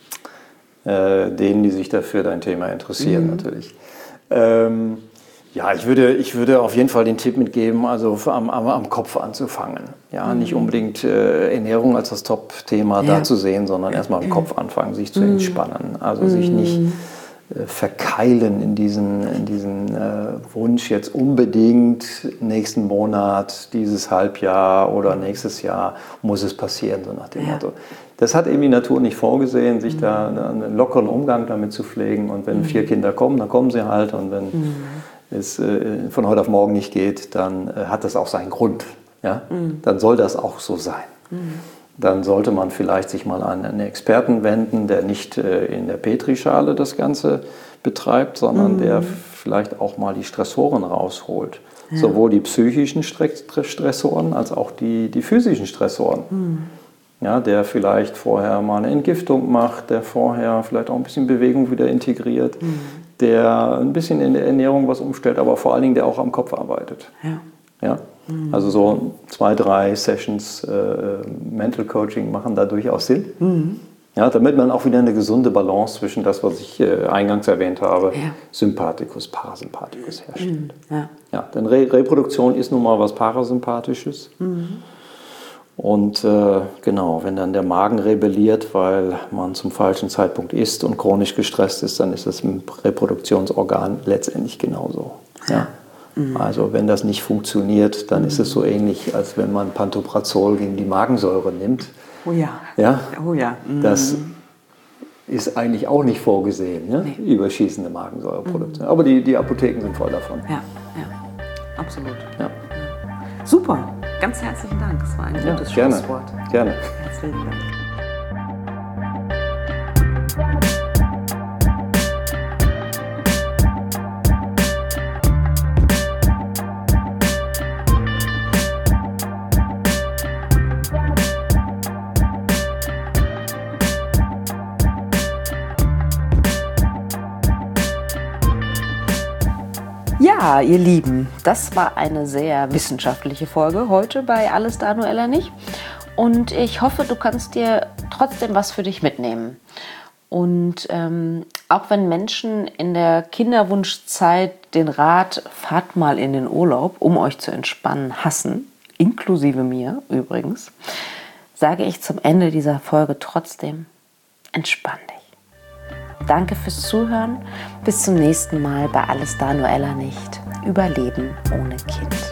Äh, denen, die sich dafür dein Thema interessieren, mhm. natürlich. Ähm, Ja, ich würde, ich würde auf jeden Fall den Tipp mitgeben, also am, am, am Kopf anzufangen. Ja, mhm. nicht unbedingt äh, Ernährung als das Top-Thema ja. da zu sehen, sondern erstmal am Kopf anfangen, sich zu mhm. entspannen. Also mhm. sich nicht äh, verkeilen in diesen, in diesen äh, Wunsch, jetzt unbedingt nächsten Monat, dieses Halbjahr oder nächstes Jahr muss es passieren, so nach dem ja. Motto. Das hat eben die Natur nicht vorgesehen, sich mhm. da einen lockeren Umgang damit zu pflegen. Und wenn mhm. vier Kinder kommen, dann kommen sie halt. Und wenn mhm. es äh, von heute auf morgen nicht geht, dann äh, hat das auch seinen Grund. Ja? Mhm. Dann soll das auch so sein. Mhm. Dann sollte man vielleicht sich mal an einen Experten wenden, der nicht äh, in der Petrischale das Ganze betreibt, sondern mhm. der vielleicht auch mal die Stressoren rausholt. Ja. Sowohl die psychischen Stressoren als auch die, die physischen Stressoren. Mhm. Ja, der vielleicht vorher mal eine Entgiftung macht, der vorher vielleicht auch ein bisschen Bewegung wieder integriert, mhm. der ein bisschen in der Ernährung was umstellt, aber vor allen Dingen der auch am Kopf arbeitet. Ja. Ja? Mhm. Also so zwei, drei Sessions äh, Mental Coaching machen da durchaus Sinn. Mhm. Ja, damit man auch wieder eine gesunde Balance zwischen das, was ich äh, eingangs erwähnt habe, ja. Sympathikus, Parasympathikus herstellt. Mhm. Ja. Ja, denn Re Reproduktion ist nun mal was Parasympathisches. Mhm. Und äh, genau, wenn dann der Magen rebelliert, weil man zum falschen Zeitpunkt isst und chronisch gestresst ist, dann ist das im Reproduktionsorgan letztendlich genauso. Ja? Mhm. Also wenn das nicht funktioniert, dann mhm. ist es so ähnlich, als wenn man Pantoprazol gegen die Magensäure nimmt. Oh ja. Ja? Oh ja. Mhm. Das ist eigentlich auch nicht vorgesehen, ne? Nee. Überschießende Magensäureproduktion. Mhm. Aber die, die Apotheken sind voll davon. Ja, ja. Absolut. Ja. Super. Ganz herzlichen Dank. Das war ein ja, gutes gerne, Schlusswort. Gerne. Herzlichen Dank. Ja, ihr Lieben, das war eine sehr wissenschaftliche Folge heute bei Alles da, nur Ella nicht. Und ich hoffe, du kannst dir trotzdem was für dich mitnehmen. Und ähm, auch wenn Menschen in der Kinderwunschzeit den Rat, fahrt mal in den Urlaub, um euch zu entspannen, hassen, inklusive mir übrigens, sage ich zum Ende dieser Folge trotzdem, entspann dich. Danke fürs Zuhören. Bis zum nächsten Mal bei Alles da, nur Ella nicht. Überleben ohne Kind.